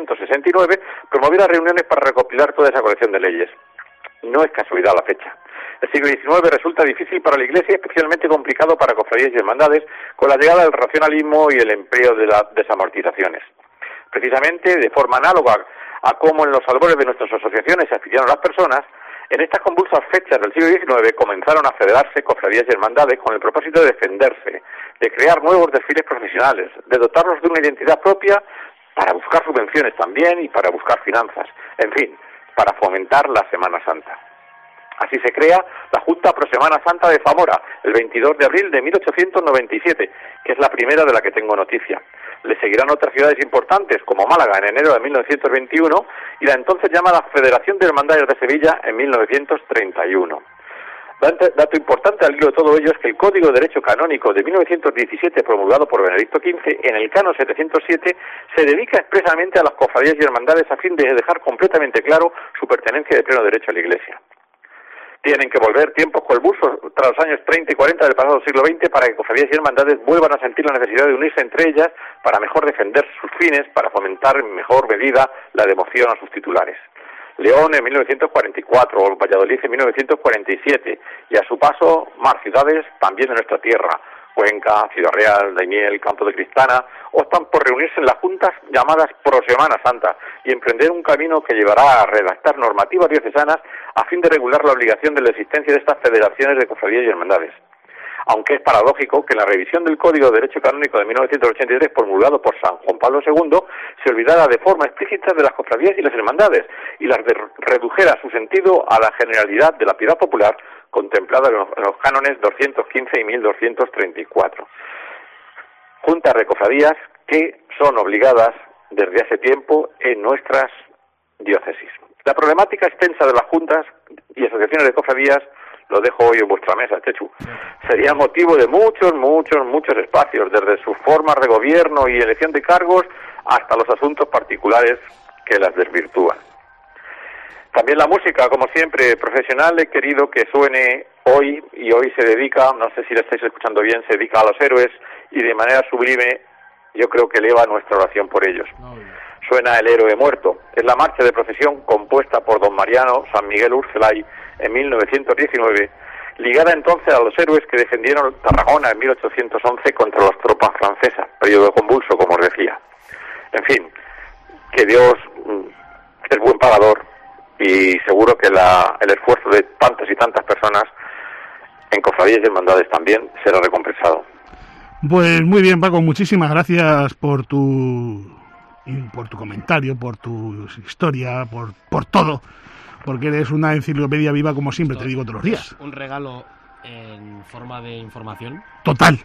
1869 promoviera reuniones para recopilar toda esa colección de leyes. No es casualidad la fecha. El siglo XIX resulta difícil para la Iglesia, especialmente complicado para cofradías y hermandades, con la llegada del racionalismo y el empleo de las desamortizaciones. Precisamente, de forma análoga a cómo en los albores de nuestras asociaciones se afiliaron las personas, en estas convulsas fechas del siglo XIX comenzaron a federarse cofradías y hermandades con el propósito de defenderse, de crear nuevos desfiles profesionales, de dotarlos de una identidad propia para buscar subvenciones también y para buscar finanzas, en fin, para fomentar la Semana Santa. Así se crea la Junta Pro Semana Santa de Zamora, el 22 de abril de 1897, que es la primera de la que tengo noticia. Le seguirán otras ciudades importantes, como Málaga en enero de 1921, y la entonces llamada Federación de Hermandades de Sevilla en 1931. Dato importante al hilo de todo ello es que el Código de Derecho Canónico de 1917, promulgado por Benedicto XV, en el Canon 707, se dedica expresamente a las cofradías y hermandades a fin de dejar completamente claro su pertenencia de pleno derecho a la Iglesia. Tienen que volver tiempos convulsos tras los años 30 y 40 del pasado siglo XX para que cofradías y hermandades vuelvan a sentir la necesidad de unirse entre ellas para mejor defender sus fines, para fomentar en mejor medida la devoción a sus titulares. León en 1944, o Valladolid en 1947, y a su paso más ciudades también de nuestra tierra, Cuenca, Ciudad Real, Daimiel, Campo de Cristana, optan por reunirse en las juntas llamadas Pro Semana Santa y emprender un camino que llevará a redactar normativas diocesanas a fin de regular la obligación de la existencia de estas federaciones de cofradías y hermandades. Aunque es paradójico que en la revisión del Código de Derecho Canónico de 1983 promulgado por San Juan Pablo II se olvidara de forma explícita de las cofradías y las hermandades y las redujera su sentido a la generalidad de la piedad popular contemplada en los cánones 215 y 1234. Juntas de cofradías que son obligadas desde hace tiempo en nuestras diócesis. La problemática extensa de las juntas y asociaciones de cofradías lo dejo hoy en vuestra mesa, Chechu. Sería motivo de muchos espacios, desde sus formas de gobierno y elección de cargos hasta los asuntos particulares que las desvirtúan. También la música, como siempre, profesional, he querido que suene hoy, y hoy se dedica, no sé si la estáis escuchando bien, se dedica a los héroes, y de manera sublime yo creo que eleva nuestra oración por ellos. Suena El héroe muerto. Es la marcha de procesión compuesta por don Mariano San Miguel Urcelay en 1919, ligada entonces a los héroes que defendieron Tarragona en 1811 contra las tropas francesas, periodo convulso, como os decía. En fin, que Dios es buen pagador y seguro que el esfuerzo de tantas y tantas personas en cofradías y hermandades también será recompensado. Pues muy bien, Paco, muchísimas gracias por tu comentario, por tu historia, por todo, porque eres una enciclopedia viva, como siempre te digo todos los días. Un regalo en forma de información. Total.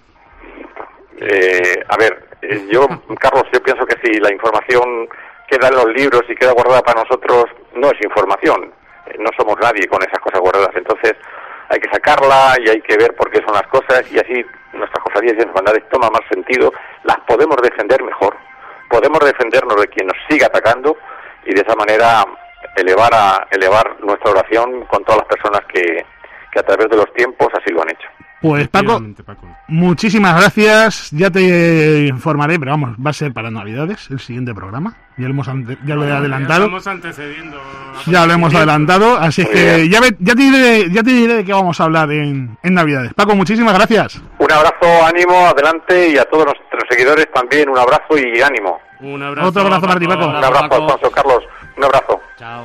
A ver, Carlos, yo pienso que si la información queda en los libros y queda guardada para nosotros, no es información. No somos nadie con esas cosas guardadas. Entonces hay que sacarla y hay que ver por qué son las cosas, y así nuestras cofradías y hermandades toman más sentido, las podemos defender mejor, podemos defendernos de quien nos siga atacando y de esa manera elevar nuestra oración con todas las personas que a través de los tiempos así lo han hecho. Pues Paco, muchísimas gracias, ya te informaré, pero vamos, va a ser para Navidades el siguiente programa, ya lo he adelantado. Ya estamos antecediendo. Ya lo hemos adelantado, así es que ya te diré de qué vamos a hablar en Navidades. Paco, muchísimas gracias. Un abrazo, ánimo, adelante, y a todos nuestros seguidores también un abrazo y ánimo. Un abrazo. Otro abrazo para ti, Paco. Un abrazo, Alfonso, Carlos, un abrazo. Chao.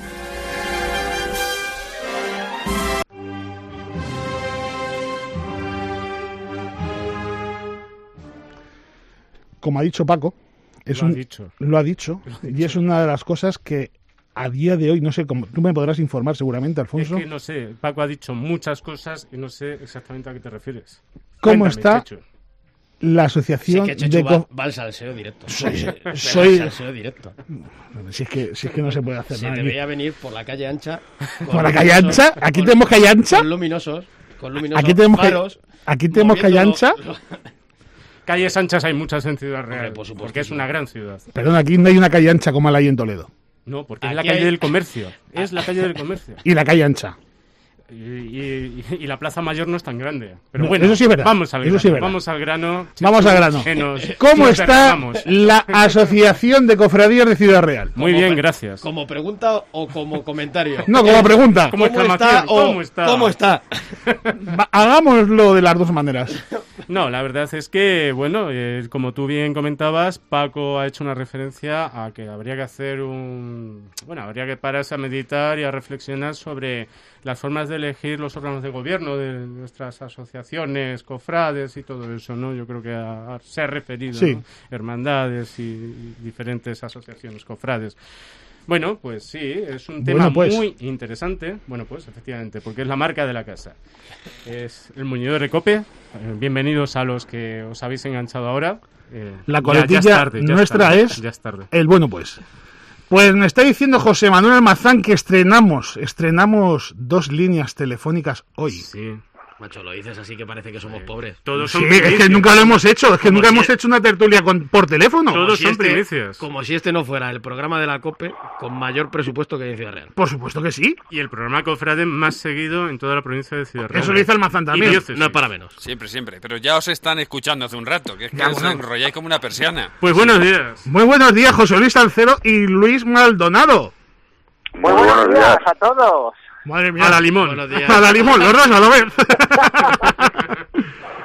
Como ha dicho Paco, lo ha dicho, y es una de las cosas que a día de hoy, no sé, tú me podrás informar seguramente, Alfonso. Es que no sé, Paco ha dicho muchas cosas y no sé exactamente a qué te refieres. ¿Cómo Cuéntame, está Chechu. la asociación va al salseo directo? Soy salseo directo. Si es que no se puede hacer Se nada. te Aquí. veía venir por la calle ancha. ¿Por la calle ancha? ¿Aquí tenemos calle ancha? Con luminosos Aquí tenemos faros. Aquí tenemos calle ancha. Calles anchas hay muchas en Ciudad Real, Hombre, por supuesto, porque es una gran ciudad. Perdón, aquí no hay una calle ancha como la hay en Toledo. No, porque es Aquí la calle hay- del comercio. Es la calle del comercio. Y la calle ancha. Y la Plaza Mayor no es tan grande. Pero No, bueno, eso sí es verdad, vamos al eso grano. sí es verdad. Vamos al grano. Vamos al grano. que nos ¿Cómo está enterramos. la Asociación de Cofradías de Ciudad Real? Muy bien, gracias. ¿Como pregunta o como comentario? No, como pregunta. Como exclamación, ¿cómo está? Hagámoslo de las dos maneras. No, la verdad es que, bueno, como tú bien comentabas, Paco ha hecho una referencia a que habría que hacer habría que pararse a meditar y a reflexionar sobre las formas de elegir los órganos de gobierno de nuestras asociaciones, cofrades y todo eso, ¿no? Yo creo que se ha referido, Sí. ¿no? Hermandades y diferentes asociaciones, cofrades. Bueno, pues sí, es un tema muy interesante. Bueno, pues efectivamente, porque es la marca de la casa. Es el muñidor de Cope. Bienvenidos a los que os habéis enganchado ahora. La coletilla nuestra es ya es tarde. el bueno pues. Pues me está diciendo José Manuel Almazán que estrenamos 2 líneas telefónicas hoy. Sí. Macho, lo dices así que parece que somos pobres. Todos Sí, son es que primicias. nunca lo hemos hecho, es que Como nunca si- hemos hecho una tertulia por teléfono. Todos son primicias. Como si este no fuera el programa de la COPE con mayor presupuesto que hay en Ciudad Real. Por supuesto que sí. Y el programa Cofrade más seguido en toda la provincia de Ciudad Real. Eso lo dice Almazán también. Y diócesis. No es para menos. Siempre. Pero ya os están escuchando hace un rato, que es que Ya, os bueno. enrolláis como una persiana. Pues buenos días. Muy buenos días, José Luis Salcero y Luis Maldonado. Muy buenos días a todos. Madre mía. A la limón. Buenos días. A la limón, los dos a la vez.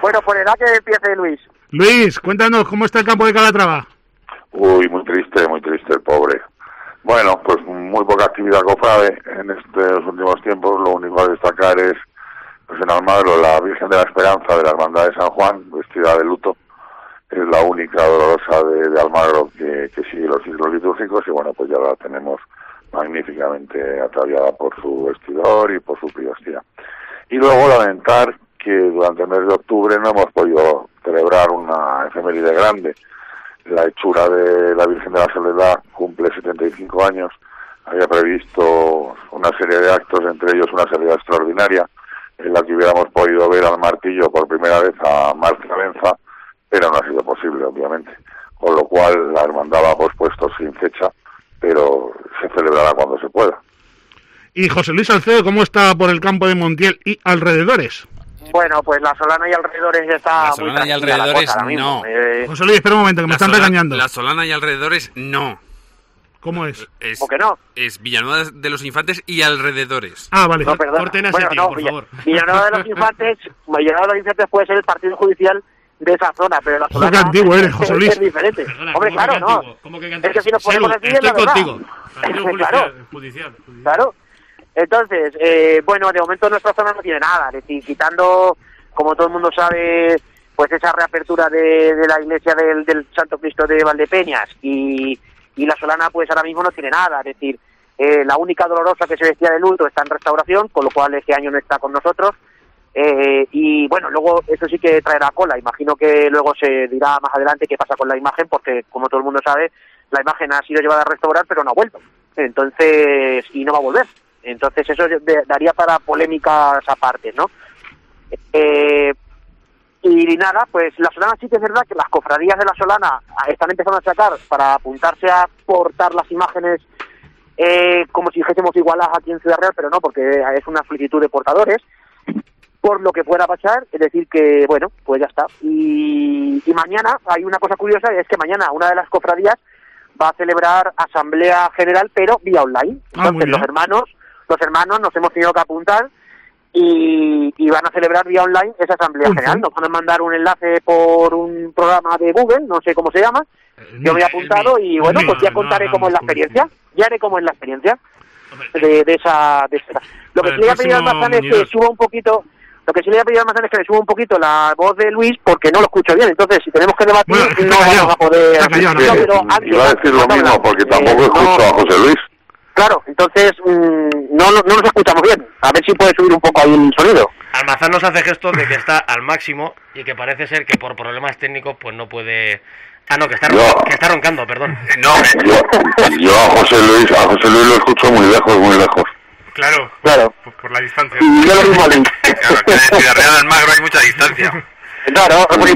Bueno, pues edad que empiece Luis. Luis, cuéntanos, ¿cómo está el campo de Calatrava? Uy, muy triste el pobre. Bueno, pues muy poca actividad cofrade en estos últimos tiempos. Lo único a destacar es, pues en Almagro, la Virgen de la Esperanza de la Hermandad de San Juan, vestida de luto. Es la única dolorosa de Almagro que sigue los ciclos litúrgicos y bueno, pues ya la tenemos magníficamente ataviada por su vestidor y por su priostía. Y luego lamentar que durante el mes de octubre no hemos podido celebrar una efeméride grande. La hechura de la Virgen de la Soledad cumple 75 años. Había previsto una serie de actos, entre ellos una salida extraordinaria, en la que hubiéramos podido ver al martillo por primera vez a Marta Benza, pero no ha sido posible, obviamente. Con lo cual la hermandad ha pospuesto sin fecha, pero se celebrará cuando se pueda. Y José Luis Salcedo, ¿cómo está por el campo de Montiel y alrededores? Bueno, pues la Solana y alrededores ya está. La Solana y alrededores no. José Luis, espera un momento, que me están regañando. La Solana y alrededores no. ¿Cómo es? ¿Por qué no? Es Villanueva de los Infantes y alrededores. Ah, vale. No, perdón. Corten ese Bueno, tío, no, por favor. Villanueva de los Infantes puede ser el partido judicial de esa zona, pero la Solana Qué antiguo eres, José Luis. es diferente. Perdona, hombre, ¿cómo claro, que no. antiguo? ¿Cómo que Es que si nos ponemos así es la estoy verdad. contigo. Claro. Judicial. Claro. Entonces, bueno, de momento nuestra zona no tiene nada. Es decir, quitando, como todo el mundo sabe, pues esa reapertura de la iglesia del Santo Cristo de Valdepeñas y la Solana, pues ahora mismo no tiene nada. Es decir, la única dolorosa que se vestía de luto está en restauración, con lo cual este año no está con nosotros. Y bueno, luego eso sí que traerá cola. Imagino que luego se dirá más adelante qué pasa con la imagen, porque como todo el mundo sabe, la imagen ha sido llevada a restaurar, pero no ha vuelto. Entonces, y no va a volver. Entonces eso daría para polémicas aparte, ¿no? Y nada, pues la Solana sí que es verdad que las cofradías de la Solana están empezando a sacar para apuntarse a portar las imágenes como si dijésemos igualadas aquí en Ciudad Real, pero no, porque es una solicitud de portadores, por lo que pueda pasar, es decir que, bueno, pues ya está. Y mañana hay una cosa curiosa, y es que mañana una de las cofradías va a celebrar asamblea general, pero vía online. Entonces los hermanos nos hemos tenido que apuntar y van a celebrar vía online esa asamblea general. Nos van a mandar un enlace por un programa de Google, no sé cómo se llama. Yo me he apuntado y bueno, pues ya contaré cómo es la experiencia. Ya haré cómo es la experiencia de esa. Lo que sí le voy a pedir al Almazán es que suba un poquito. Lo que sí le voy a pedir al Almazán es que le suba un poquito la voz de Luis, porque no lo escucho bien. Entonces, si tenemos que debatir, no vamos a poder. Iba a decir lo mismo, porque tampoco escucho a José Luis. Claro, entonces no nos escuchamos bien. A ver si puede subir un poco ahí el sonido. Almazán nos hace gestos de que está al máximo y que parece ser que por problemas técnicos pues no puede... Ah, no, que está roncando, perdón. No, yo a José Luis lo escucho muy lejos. Claro. Por la distancia. Yo lo mismo, Luis. Claro, que en Ciudad Real de Almagro hay mucha distancia. Claro, porque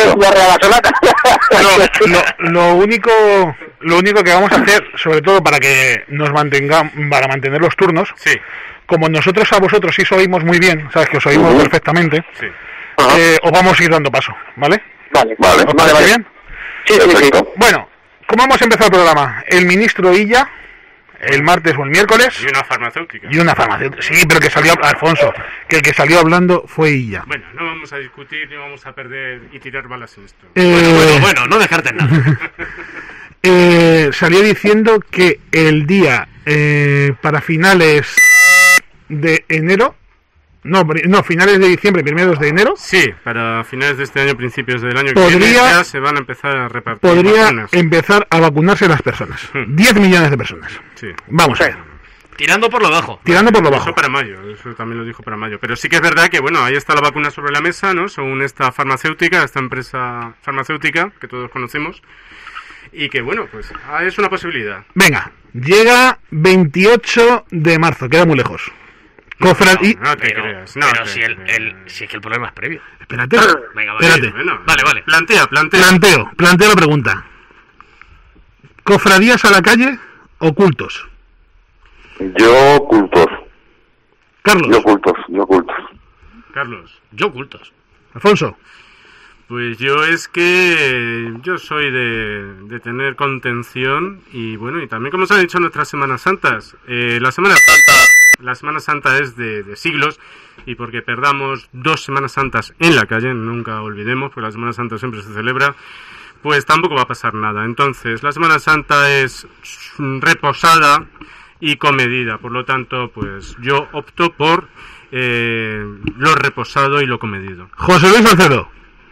lo único que vamos a hacer, sobre todo para que nos para mantener los turnos, como nosotros a vosotros sí os oímos muy bien, sabes que os oímos perfectamente, os vamos a ir dando paso, ¿vale? Vale. ¿Os parece bien? Sí. Bueno, ¿cómo vamos a empezar el programa? El ministro Illa, el martes o el miércoles. Y una farmacéutica. Sí, pero que salió Alfonso, que el que salió hablando fue Illa. Bueno, no vamos a discutir, ni vamos a perder y tirar balas en esto. Bueno, no dejarte en nada. Salió diciendo que el día para finales de enero, finales de diciembre, primeros de enero. Sí, para finales de este año, principios del año que viene, ya se van a empezar a repartir vacunas. Empezar a vacunarse las personas. 10 millones de personas. Sí. Vamos a ver. Tirando por lo bajo. Eso para mayo, eso también lo dijo para mayo. Pero sí que es verdad que, bueno, ahí está la vacuna sobre la mesa, ¿no? Según esta empresa farmacéutica que todos conocemos. Y que, bueno, pues es una posibilidad. Venga, llega 28 de marzo, queda muy lejos. No te creas. Pero si es que el problema es previo. Espérate. Venga, espérate. Bueno, vale. Plantea. La pregunta. ¿Cofradías a la calle o cultos? Yo cultos. Carlos. Yo cultos. Carlos. Yo cultos. Alfonso. Pues yo yo soy de tener contención y bueno, y también como se han dicho nuestras Semanas Santas, la Semana Santa la Semana Santa es de siglos y porque perdamos 2 Semanas Santas en la calle, nunca olvidemos, porque la Semana Santa siempre se celebra, pues tampoco va a pasar nada. Entonces, la Semana Santa es reposada y comedida, por lo tanto, pues yo opto por lo reposado y lo comedido. José Luis Salcedo.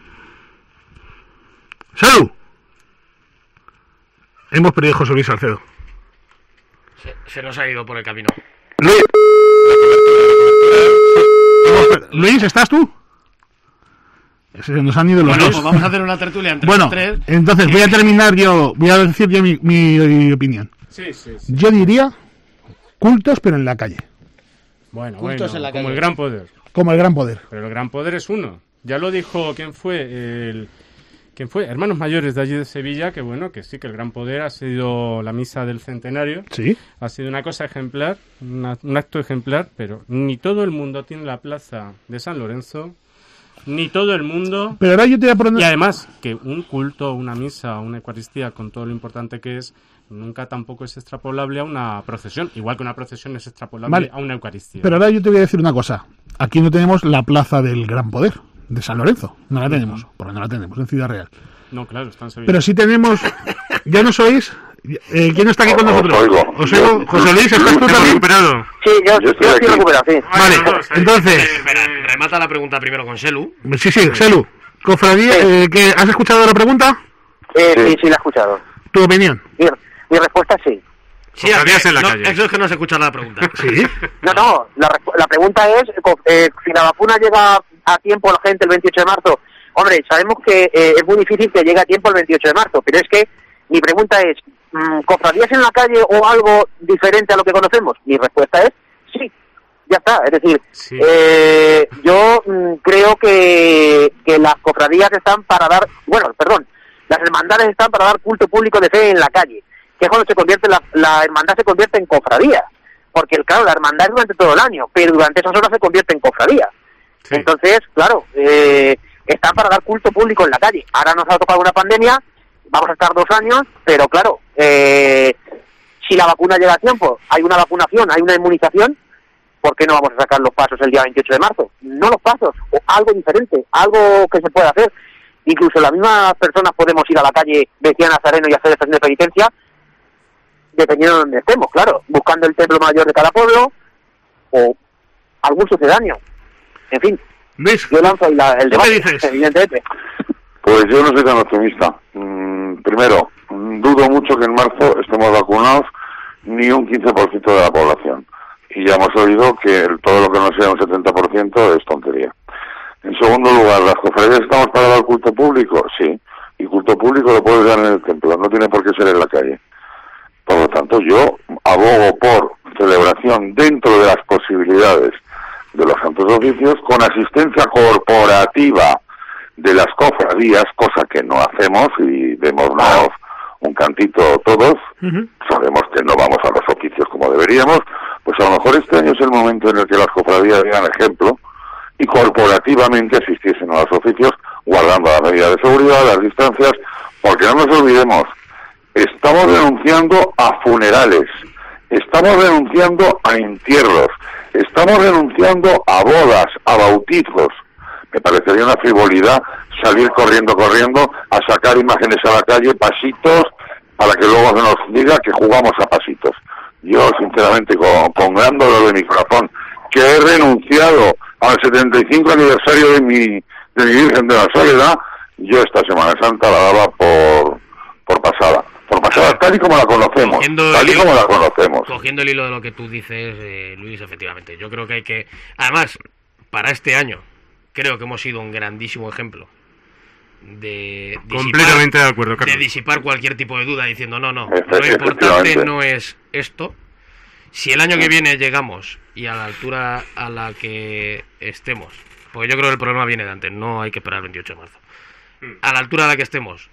¡Salud! Hemos perdido a José Luis Salcedo. Se nos ha ido por el camino. Luis, ¿estás tú? Se nos han ido los dos. Pues vamos a hacer una tertulia entre los tres. Entonces voy a terminar yo, voy a decir yo mi opinión. Sí. Yo diría cultos, pero en la calle. Bueno, Cultos en la como calle. el gran poder. Como el gran poder. Pero el gran poder es uno. Ya lo dijo, ¿quién fue? Hermanos Mayores de allí de Sevilla, que bueno, que sí, que el gran poder ha sido la misa del centenario. Sí. Ha sido una cosa ejemplar, un acto ejemplar, pero ni todo el mundo tiene la plaza de San Lorenzo, ni todo el mundo... Pero ahora yo te voy a poner... Y además, que un culto, una misa, una Eucaristía, con todo lo importante que es, nunca tampoco es extrapolable a una procesión, igual que una procesión es extrapolable a una Eucaristía. Pero ahora yo te voy a decir una cosa. Aquí no tenemos la plaza del gran poder de San Lorenzo. No la tenemos, porque no la tenemos en Ciudad Real. No, claro, está en Sevilla. Pero sí tenemos... ¿Ya nos oís? ¿Quién está aquí con nosotros? Os oigo. José Luis, ¿estás tú también? recuperado? Sí, yo estoy recuperado, sí. Vale, entonces... Espera, remata la pregunta primero con Selu. Sí, Selu. Cofradía, ¿que ¿has escuchado la pregunta? Sí, la he escuchado. ¿Tu opinión? Mi respuesta es sí. Sí, en la calle. Eso es que no se escucha la pregunta. Sí. No, la pregunta es, si la vacuna llega a tiempo a la gente el 28 de marzo, hombre, sabemos que es muy difícil que llegue a tiempo el 28 de marzo, pero es que mi pregunta es, ¿cofradías en la calle o algo diferente a lo que conocemos? Mi respuesta es sí, ya está. Es decir, sí. Yo creo que las cofradías están para dar, las hermandades están para dar culto público de fe en la calle, que es cuando se convierte la hermandad se convierte en cofradía, porque claro, la hermandad es durante todo el año, pero durante esas horas se convierte en cofradía. Sí. Entonces, claro, están para dar culto público en la calle. Ahora nos ha tocado una pandemia, vamos a estar 2 años, pero claro, si la vacuna llega a tiempo, hay una vacunación, hay una inmunización, ¿por qué no vamos a sacar los pasos el día 28 de marzo? No los pasos, o algo diferente, algo que se pueda hacer. Incluso las mismas personas podemos ir a la calle Vecchia Nazareno y hacer estación de penitencia, dependiendo de donde estemos, claro, buscando el templo mayor de cada pueblo o algún sucedáneo. En fin, Luis, yo lanzo el debate, ¿qué dices? evidentemente. Pues yo no soy tan optimista. Primero, dudo mucho que en marzo estemos vacunados ni un 15% de la población. Y ya hemos oído que todo lo que no sea un 70% es tontería. En segundo lugar, ¿las cofradías estamos para dar culto público? Sí. Y culto público lo puedes dar en el templo, no tiene por qué ser en la calle. Por lo tanto, yo abogo por celebración dentro de las posibilidades de los santos oficios, con asistencia corporativa de las cofradías, cosa que no hacemos y démonos un cantito todos. Sabemos que no vamos a los oficios como deberíamos, pues a lo mejor este año es el momento en el que las cofradías digan ejemplo y corporativamente asistiesen a los oficios, guardando la medida de seguridad, las distancias, porque no nos olvidemos, estamos renunciando a funerales, estamos renunciando a entierros, estamos renunciando a bodas, a bautizos. Me parecería una frivolidad salir corriendo a sacar imágenes a la calle, pasitos, para que luego se nos diga que jugamos a pasitos. Yo, sinceramente, con gran dolor de mi corazón, que he renunciado al 75 aniversario de mi Virgen de la Soledad, yo esta Semana Santa la daba por pasada. Por pasada, tal y como la conocemos. Cogiendo el hilo de lo que tú dices, Luis, efectivamente. Yo creo que hay que... Además, para este año, creo que hemos sido un grandísimo ejemplo de completamente de acuerdo, Carlos. De disipar cualquier tipo de duda diciendo no, lo importante no es esto. Si el año que viene llegamos y a la altura a la que estemos, porque yo creo que el problema viene de antes, no hay que esperar el 28 de marzo, a la altura a la que estamos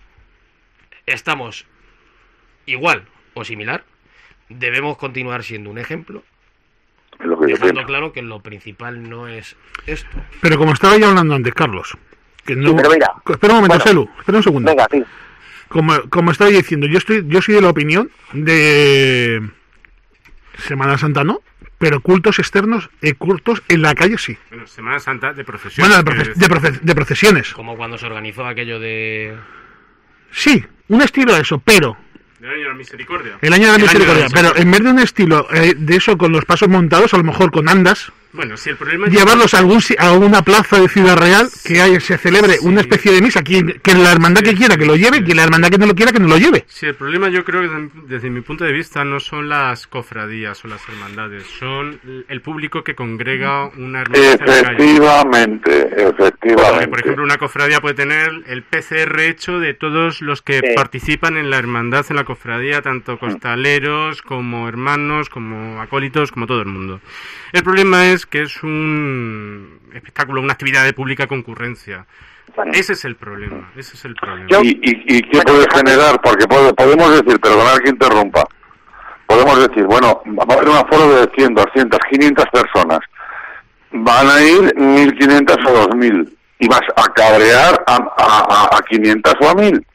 igual o similar, debemos continuar siendo un ejemplo, dejando claro que lo principal no es esto. Pero como estaba yo hablando antes, Carlos, que no... Sí, pero mira, espera un momento, Selu, espera un segundo. Venga, sí. Como estaba diciendo, yo soy de la opinión de Semana Santa no, pero cultos externos y cultos en la calle sí. Bueno, Semana Santa de procesiones. Bueno, de procesiones. Como cuando se organizó aquello de... Sí, un estilo de eso, pero... El año de la misericordia. El año de la misericordia, pero en vez de un estilo de eso con los pasos montados, a lo mejor con andas... Bueno, si el problema llevarlos a alguna plaza de Ciudad Real que se celebre una especie de misa, que la hermandad que quiera que lo lleve, que la hermandad que no lo quiera que no lo lleve. Sí, el problema yo creo que desde mi punto de vista no son las cofradías o las hermandades, son el público que congrega una hermandad. Efectivamente. Porque, por ejemplo, una cofradía puede tener el PCR hecho de todos los que participan en la hermandad, en la cofradía, tanto costaleros como hermanos, como acólitos, como todo el mundo. El problema es que es un espectáculo, una actividad de pública concurrencia. Ese es el problema, ¿Y qué puede generar? Porque podemos decir, perdonad que interrumpa, podemos decir, bueno, va a haber un aforo de 100, 200, 500 personas, van a ir 1.500 o 2.000, y vas a cabrear a 500 o a 1.000.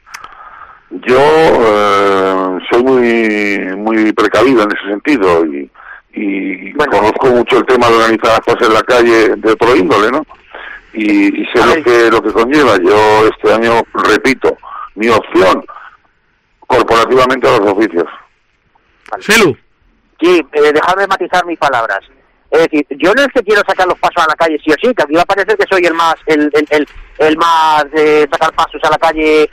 Yo soy muy precavido en ese sentido, y conozco mucho el tema de organizar las cosas en la calle de otro índole, ¿no? Y sé lo que conlleva. Yo este año, repito, mi opción corporativamente a los oficios. Celu. Sí, dejadme matizar mis palabras. Es decir, yo no es que quiero sacar los pasos a la calle sí o sí, que a mí va a parecer que soy el más de sacar pasos a la calle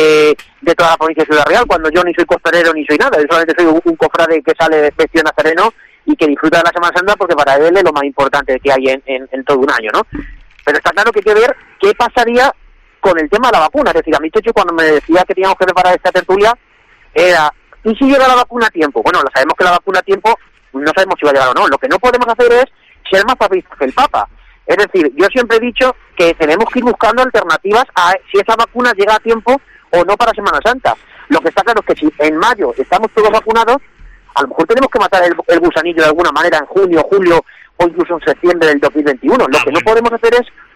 de toda la provincia de Ciudad Real, cuando yo ni soy costalero ni soy nada. Yo solamente soy un cofrade que sale vestido de nazareno y que disfruta de la Semana Santa, porque para él es lo más importante que hay en todo un año, ¿no? Pero está claro que hay que ver qué pasaría con el tema de la vacuna. Es decir, a mí Checho, cuando me decía que teníamos que preparar esta tertulia, era, ¿y si llega la vacuna a tiempo? Bueno, sabemos que la vacuna a tiempo no sabemos si va a llegar o no. Lo que no podemos hacer es ser más papistas que el Papa. Es decir, yo siempre he dicho que tenemos que ir buscando alternativas a si esa vacuna llega a tiempo o no para Semana Santa. Lo que está claro es que si en mayo estamos todos vacunados, a lo mejor tenemos que matar el gusanillo de alguna manera en junio, julio o incluso en septiembre del 2021. Lo que no podemos hacer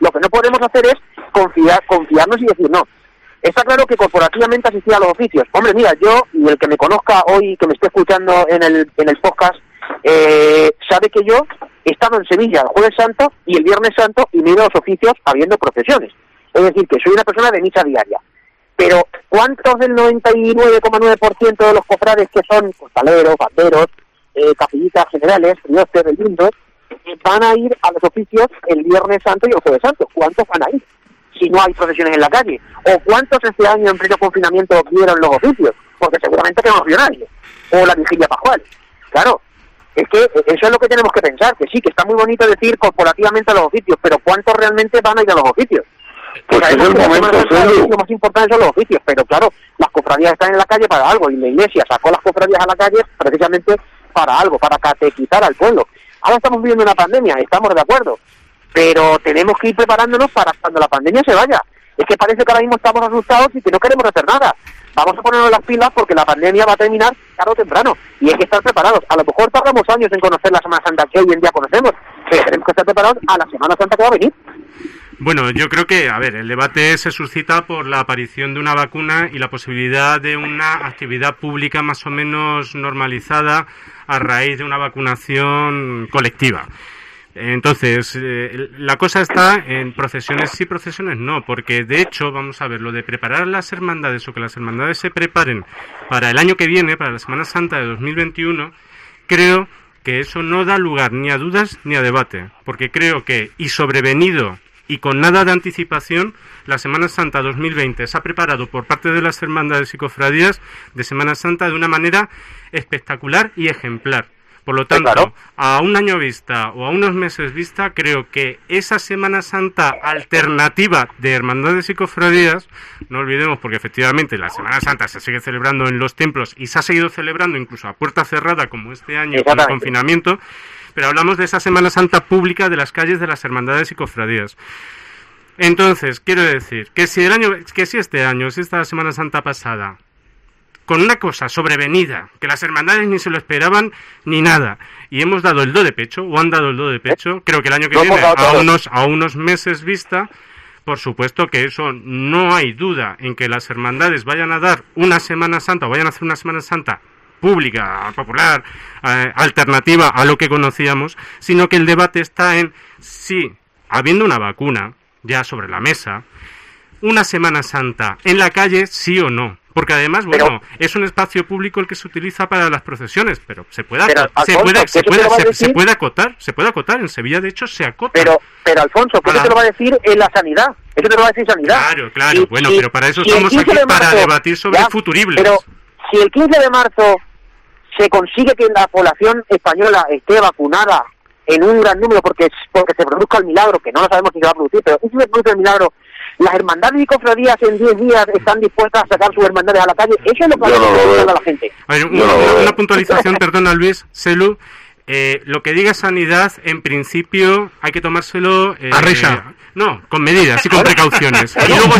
es confiarnos y decir no. Está claro que corporativamente asistir a los oficios. Hombre, mira, yo y el que me conozca hoy, que me esté escuchando en el podcast, sabe que yo he estado en Sevilla el Jueves Santo y el Viernes Santo y me he ido a los oficios habiendo procesiones. Es decir, que soy una persona de misa diaria. Pero ¿cuántos del 99,9% de los cofrades que son costaleros, banderos, capillitas generales, priostes, relindos, van a ir a los oficios el Viernes Santo y el Jueves Santo? ¿Cuántos van a ir si no hay procesiones en la calle? ¿O cuántos este año en pleno confinamiento vieron los oficios? Porque seguramente que no vio nadie. O la vigilia pascual. Claro, es que eso es lo que tenemos que pensar, que sí, que está muy bonito decir corporativamente a los oficios, pero ¿cuántos realmente van a ir a los oficios? Pues es el momento, lo más importante son los oficios, pero claro, las cofradías están en la calle para algo, y la Iglesia sacó las cofradías a la calle precisamente para algo, para catequizar al pueblo. Ahora estamos viviendo una pandemia, estamos de acuerdo, pero tenemos que ir preparándonos para cuando la pandemia se vaya. Es que parece que ahora mismo estamos asustados y que no queremos hacer nada. Vamos a ponernos las pilas porque la pandemia va a terminar tarde o temprano, y hay que estar preparados. A lo mejor tardamos años en conocer la Semana Santa que hoy en día conocemos, pero tenemos que estar preparados a la Semana Santa que va a venir. Bueno, yo creo que, el debate se suscita por la aparición de una vacuna y la posibilidad de una actividad pública más o menos normalizada a raíz de una vacunación colectiva. Entonces, la cosa está en procesiones sí, procesiones no, porque de hecho, vamos a ver, lo de preparar las hermandades o que las hermandades se preparen para el año que viene, para la Semana Santa de 2021, creo que eso no da lugar ni a dudas ni a debate, porque creo que, y sobrevenido y con nada de anticipación, la Semana Santa 2020 se ha preparado por parte de las hermandades y cofradías de Semana Santa de una manera espectacular y ejemplar. Por lo tanto, claro, a un año vista o a unos meses vista, creo que esa Semana Santa alternativa de hermandades y cofradías, no olvidemos, porque efectivamente la Semana Santa se sigue celebrando en los templos y se ha seguido celebrando incluso a puerta cerrada, como este año con el confinamiento, pero hablamos de esa Semana Santa pública de las calles de las hermandades y cofradías. Entonces, quiero decir que si esta Semana Santa pasada, con una cosa sobrevenida, que las hermandades ni se lo esperaban ni nada, y hemos dado el do de pecho, o han dado el do de pecho, creo que el año que viene, a unos meses vista, por supuesto que eso no hay duda en que las hermandades vayan a dar una Semana Santa, o vayan a hacer una Semana Santa pública, popular, alternativa a lo que conocíamos, sino que el debate está en si, habiendo una vacuna ya sobre la mesa, una Semana Santa en la calle, sí o no. Porque además, bueno, es un espacio público el que se utiliza para las procesiones, pero se puede acotar. En Sevilla, de hecho, se acota. Pero Alfonso, ¿qué te lo va a decir en la sanidad? Eso te lo va a decir sanidad. Claro, pero para eso estamos aquí, para debatir sobre futuribles. Pero si el 15 de marzo se consigue que la población española esté vacunada en un gran número porque se produzca el milagro, que no lo sabemos si se va a producir, pero si se produce el milagro, las hermandades y cofradías en 10 días están dispuestas a sacar sus hermandades a la calle. Eso es lo que va a la gente. A ver, una puntualización, perdona Luis, Selu. Lo que diga sanidad, en principio, hay que tomárselo a risa. No, con medidas y con precauciones.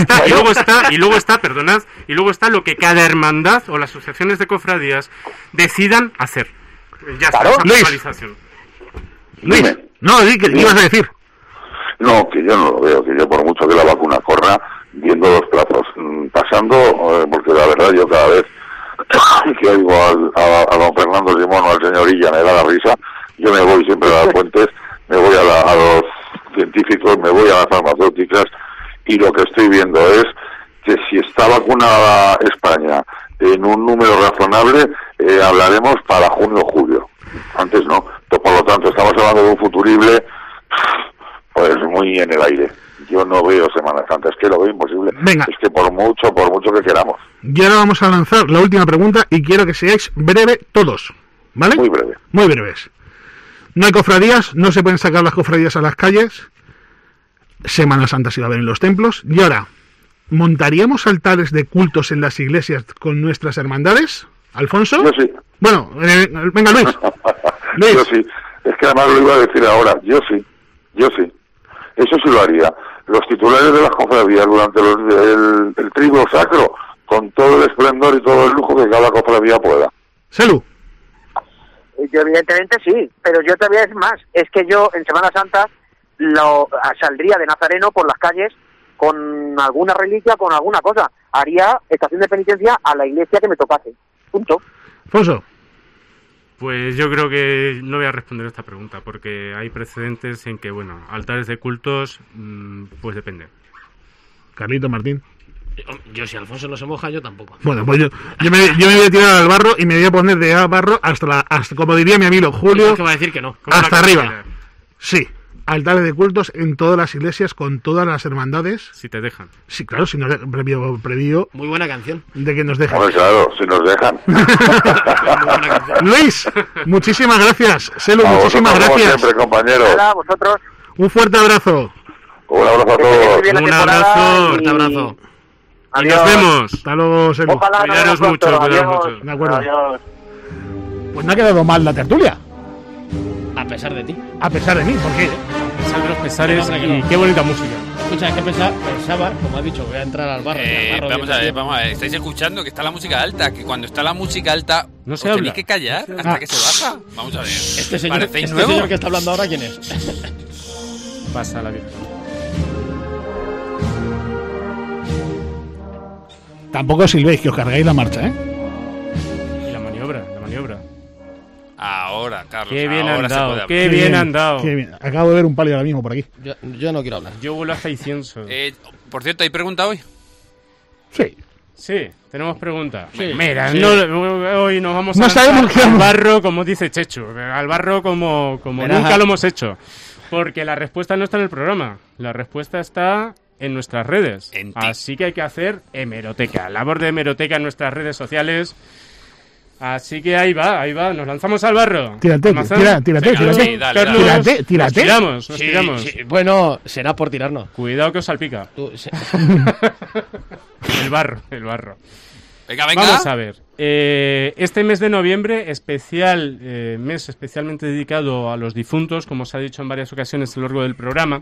Y luego está lo que cada hermandad o las asociaciones de cofradías decidan hacer. Ya está, esa puntualización. Luis, no, ¿qué ibas a decir? No, que yo no lo veo, que yo por mucho que la vacuna corra, viendo los plazos pasando, porque la verdad yo cada vez que oigo a don Fernando Simón o al señor Illa me da la risa, yo me voy siempre a las fuentes, me voy a los científicos, me voy a las farmacéuticas, y lo que estoy viendo es que si está vacunada España en un número razonable, hablaremos para junio o julio. Antes no. Por lo tanto, estamos hablando de un futurible pues muy en el aire. Yo no veo Semana Santa, es que lo veo imposible. Venga. Es que por mucho que queramos. Y ahora vamos a lanzar la última pregunta y quiero que seáis breve todos, ¿vale? Muy breve. Muy breves. No hay cofradías, no se pueden sacar las cofradías a las calles. Semana Santa se va a ver en los templos. Y ahora, ¿montaríamos altares de cultos en las iglesias con nuestras hermandades? ¿Alfonso? Yo sí. Bueno, venga Luis. Luis. Yo sí. Es que además lo iba a decir ahora. Yo sí. Eso sí lo haría. Los titulares de las cofradías durante el trigo sacro, con todo el esplendor y todo el lujo que cada cofradía pueda. Selu. Yo evidentemente sí, pero yo te voy a decir más. Es que yo en Semana Santa saldría de Nazareno por las calles con alguna reliquia, con alguna cosa. Haría estación de penitencia a la iglesia que me tocase. Punto. Alfonso. Pues yo creo que no voy a responder a esta pregunta, porque hay precedentes en que, bueno, altares de cultos, pues depende. Carlito Martín. Yo si Alfonso no se moja, yo tampoco. Bueno, pues yo me voy a tirar al barro y me voy a poner de barro hasta como diría mi amigo Julio, que va a decir que no. Hasta arriba. Sí, altares de cultos en todas las iglesias con todas las hermandades. Si te dejan. Sí, claro, si no previo. Muy buena canción. De que nos dejan. Pues claro, si nos dejan. Luis, muchísimas gracias. Selu, muchísimas gracias. Como siempre, compañeros. Hola, vosotros. Un fuerte abrazo. Un abrazo a todos. Un abrazo. Y nos vemos. Hasta luego, Selu. Ojalá cuidaros mucho. De acuerdo. Adiós. Pues no ha quedado mal la tertulia. A pesar de ti. A pesar de mí, ¿por qué? A pesar de los pesares, No, y qué bonita música. Escucha, es que pensaba, como has dicho, voy a entrar al barro. Vamos a ver, estáis escuchando que está la música alta, que cuando está la música alta no se os habla. tenéis que callar hasta que se baja. Vamos a ver. Este señor que está hablando ahora, ¿quién es? Pasa la Virgen. Tampoco silbéis, que os cargáis la marcha, ¿eh? Y la maniobra. Ahora, Carlos. Qué bien ahora han dado, se puede hablar. qué bien han dado. Qué bien. Acabo de ver un palio ahora mismo por aquí. Yo no quiero hablar. Yo vuelo hasta incienso. Por cierto, ¿hay pregunta hoy? Sí, tenemos pregunta. Sí. Mira, Sí. hoy nos vamos No a sabemos qué al vamos. barro, como dice Chechu. Al barro como Verás. nunca lo hemos hecho. Porque la respuesta no está en el programa. La respuesta está en nuestras redes. En ti. Así que hay que hacer hemeroteca. Labor de hemeroteca en nuestras redes sociales. Así que ahí va. Nos lanzamos al barro. Tírate. Venga, sí, dale. Tírate. Nos tiramos. Sí. Bueno, será por tirarnos. Cuidado que os salpica. El barro. Venga. Vamos a ver. Este mes de noviembre, mes especialmente dedicado a los difuntos, como se ha dicho en varias ocasiones a lo largo del programa,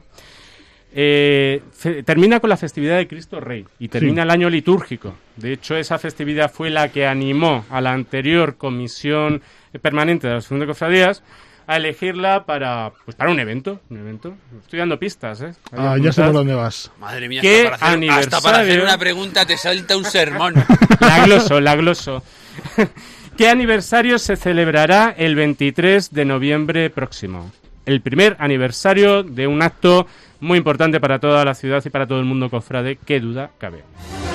termina con la festividad de Cristo Rey y termina el año litúrgico. De hecho, esa festividad fue la que animó a la anterior comisión permanente de la Asociación de Cofradías a elegirla para un evento. Estoy dando pistas, ¿eh? Ya sé por dónde vas. Madre mía, ¿Qué hasta para hacer una pregunta te salta un sermón. La gloso. ¿Qué aniversario se celebrará el 23 de noviembre próximo? El primer aniversario de un acto muy importante para toda la ciudad y para todo el mundo cofrade, qué duda cabe.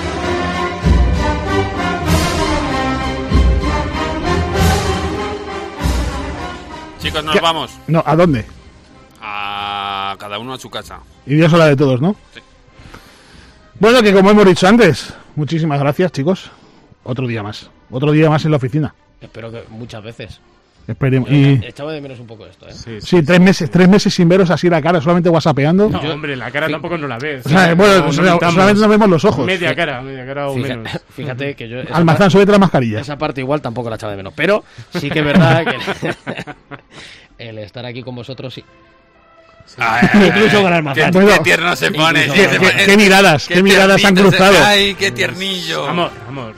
Chicos, nos vamos. No, ¿a dónde? A cada uno a su casa. Y Dios habla de todos, ¿no? Sí. Bueno, que como hemos dicho antes, muchísimas gracias, chicos. Otro día más en la oficina. Espero que muchas veces. Esperemos. Echaba de menos un poco esto, ¿eh? Sí, 3 meses sin veros así la cara, solamente whatsappeando. No, hombre, la cara tampoco no la ves. O sea, bueno, solamente nos vemos los ojos. Media cara o menos. Fíjate que yo... Almazán, súbete la mascarilla. Esa parte igual tampoco la echaba de menos. Pero sí que es verdad que el estar aquí con vosotros sí. Incluso con Almazán. Qué tierno se pone. Qué miradas han cruzado. Ay, qué tiernillo. Amor.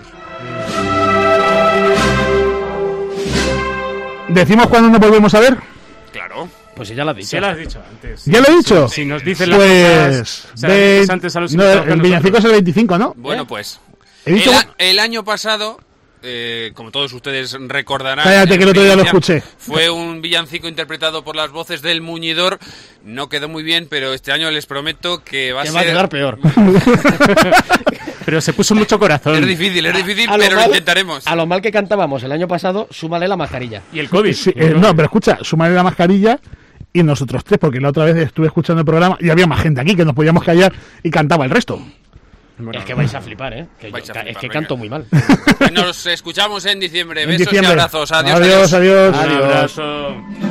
¿Decimos cuándo nos volvemos a ver? Claro. Pues si ya lo has dicho. Ya lo has dicho antes. ¿Ya lo he dicho? Si nos dicen las cosas, antes a los el villancico es el 25, ¿no? Bueno, pues He dicho... el año pasado, como todos ustedes recordarán... Cállate, que el otro día lo escuché. Fue un villancico interpretado por las voces del Muñidor. No quedó muy bien, pero este año les prometo que va a quedar peor. Pero se puso mucho corazón. Es difícil, pero lo intentaremos. A lo mal que cantábamos el año pasado, súmale la mascarilla. Y el COVID. Sí, no, pero escucha, súmale la mascarilla y nosotros 3, porque la otra vez estuve escuchando el programa y había más gente aquí que nos podíamos callar y cantaba el resto. Es que vais a flipar, ¿eh? Es que canto muy mal. Nos escuchamos en diciembre. Besos y abrazos. Adiós. Adiós. Un abrazo.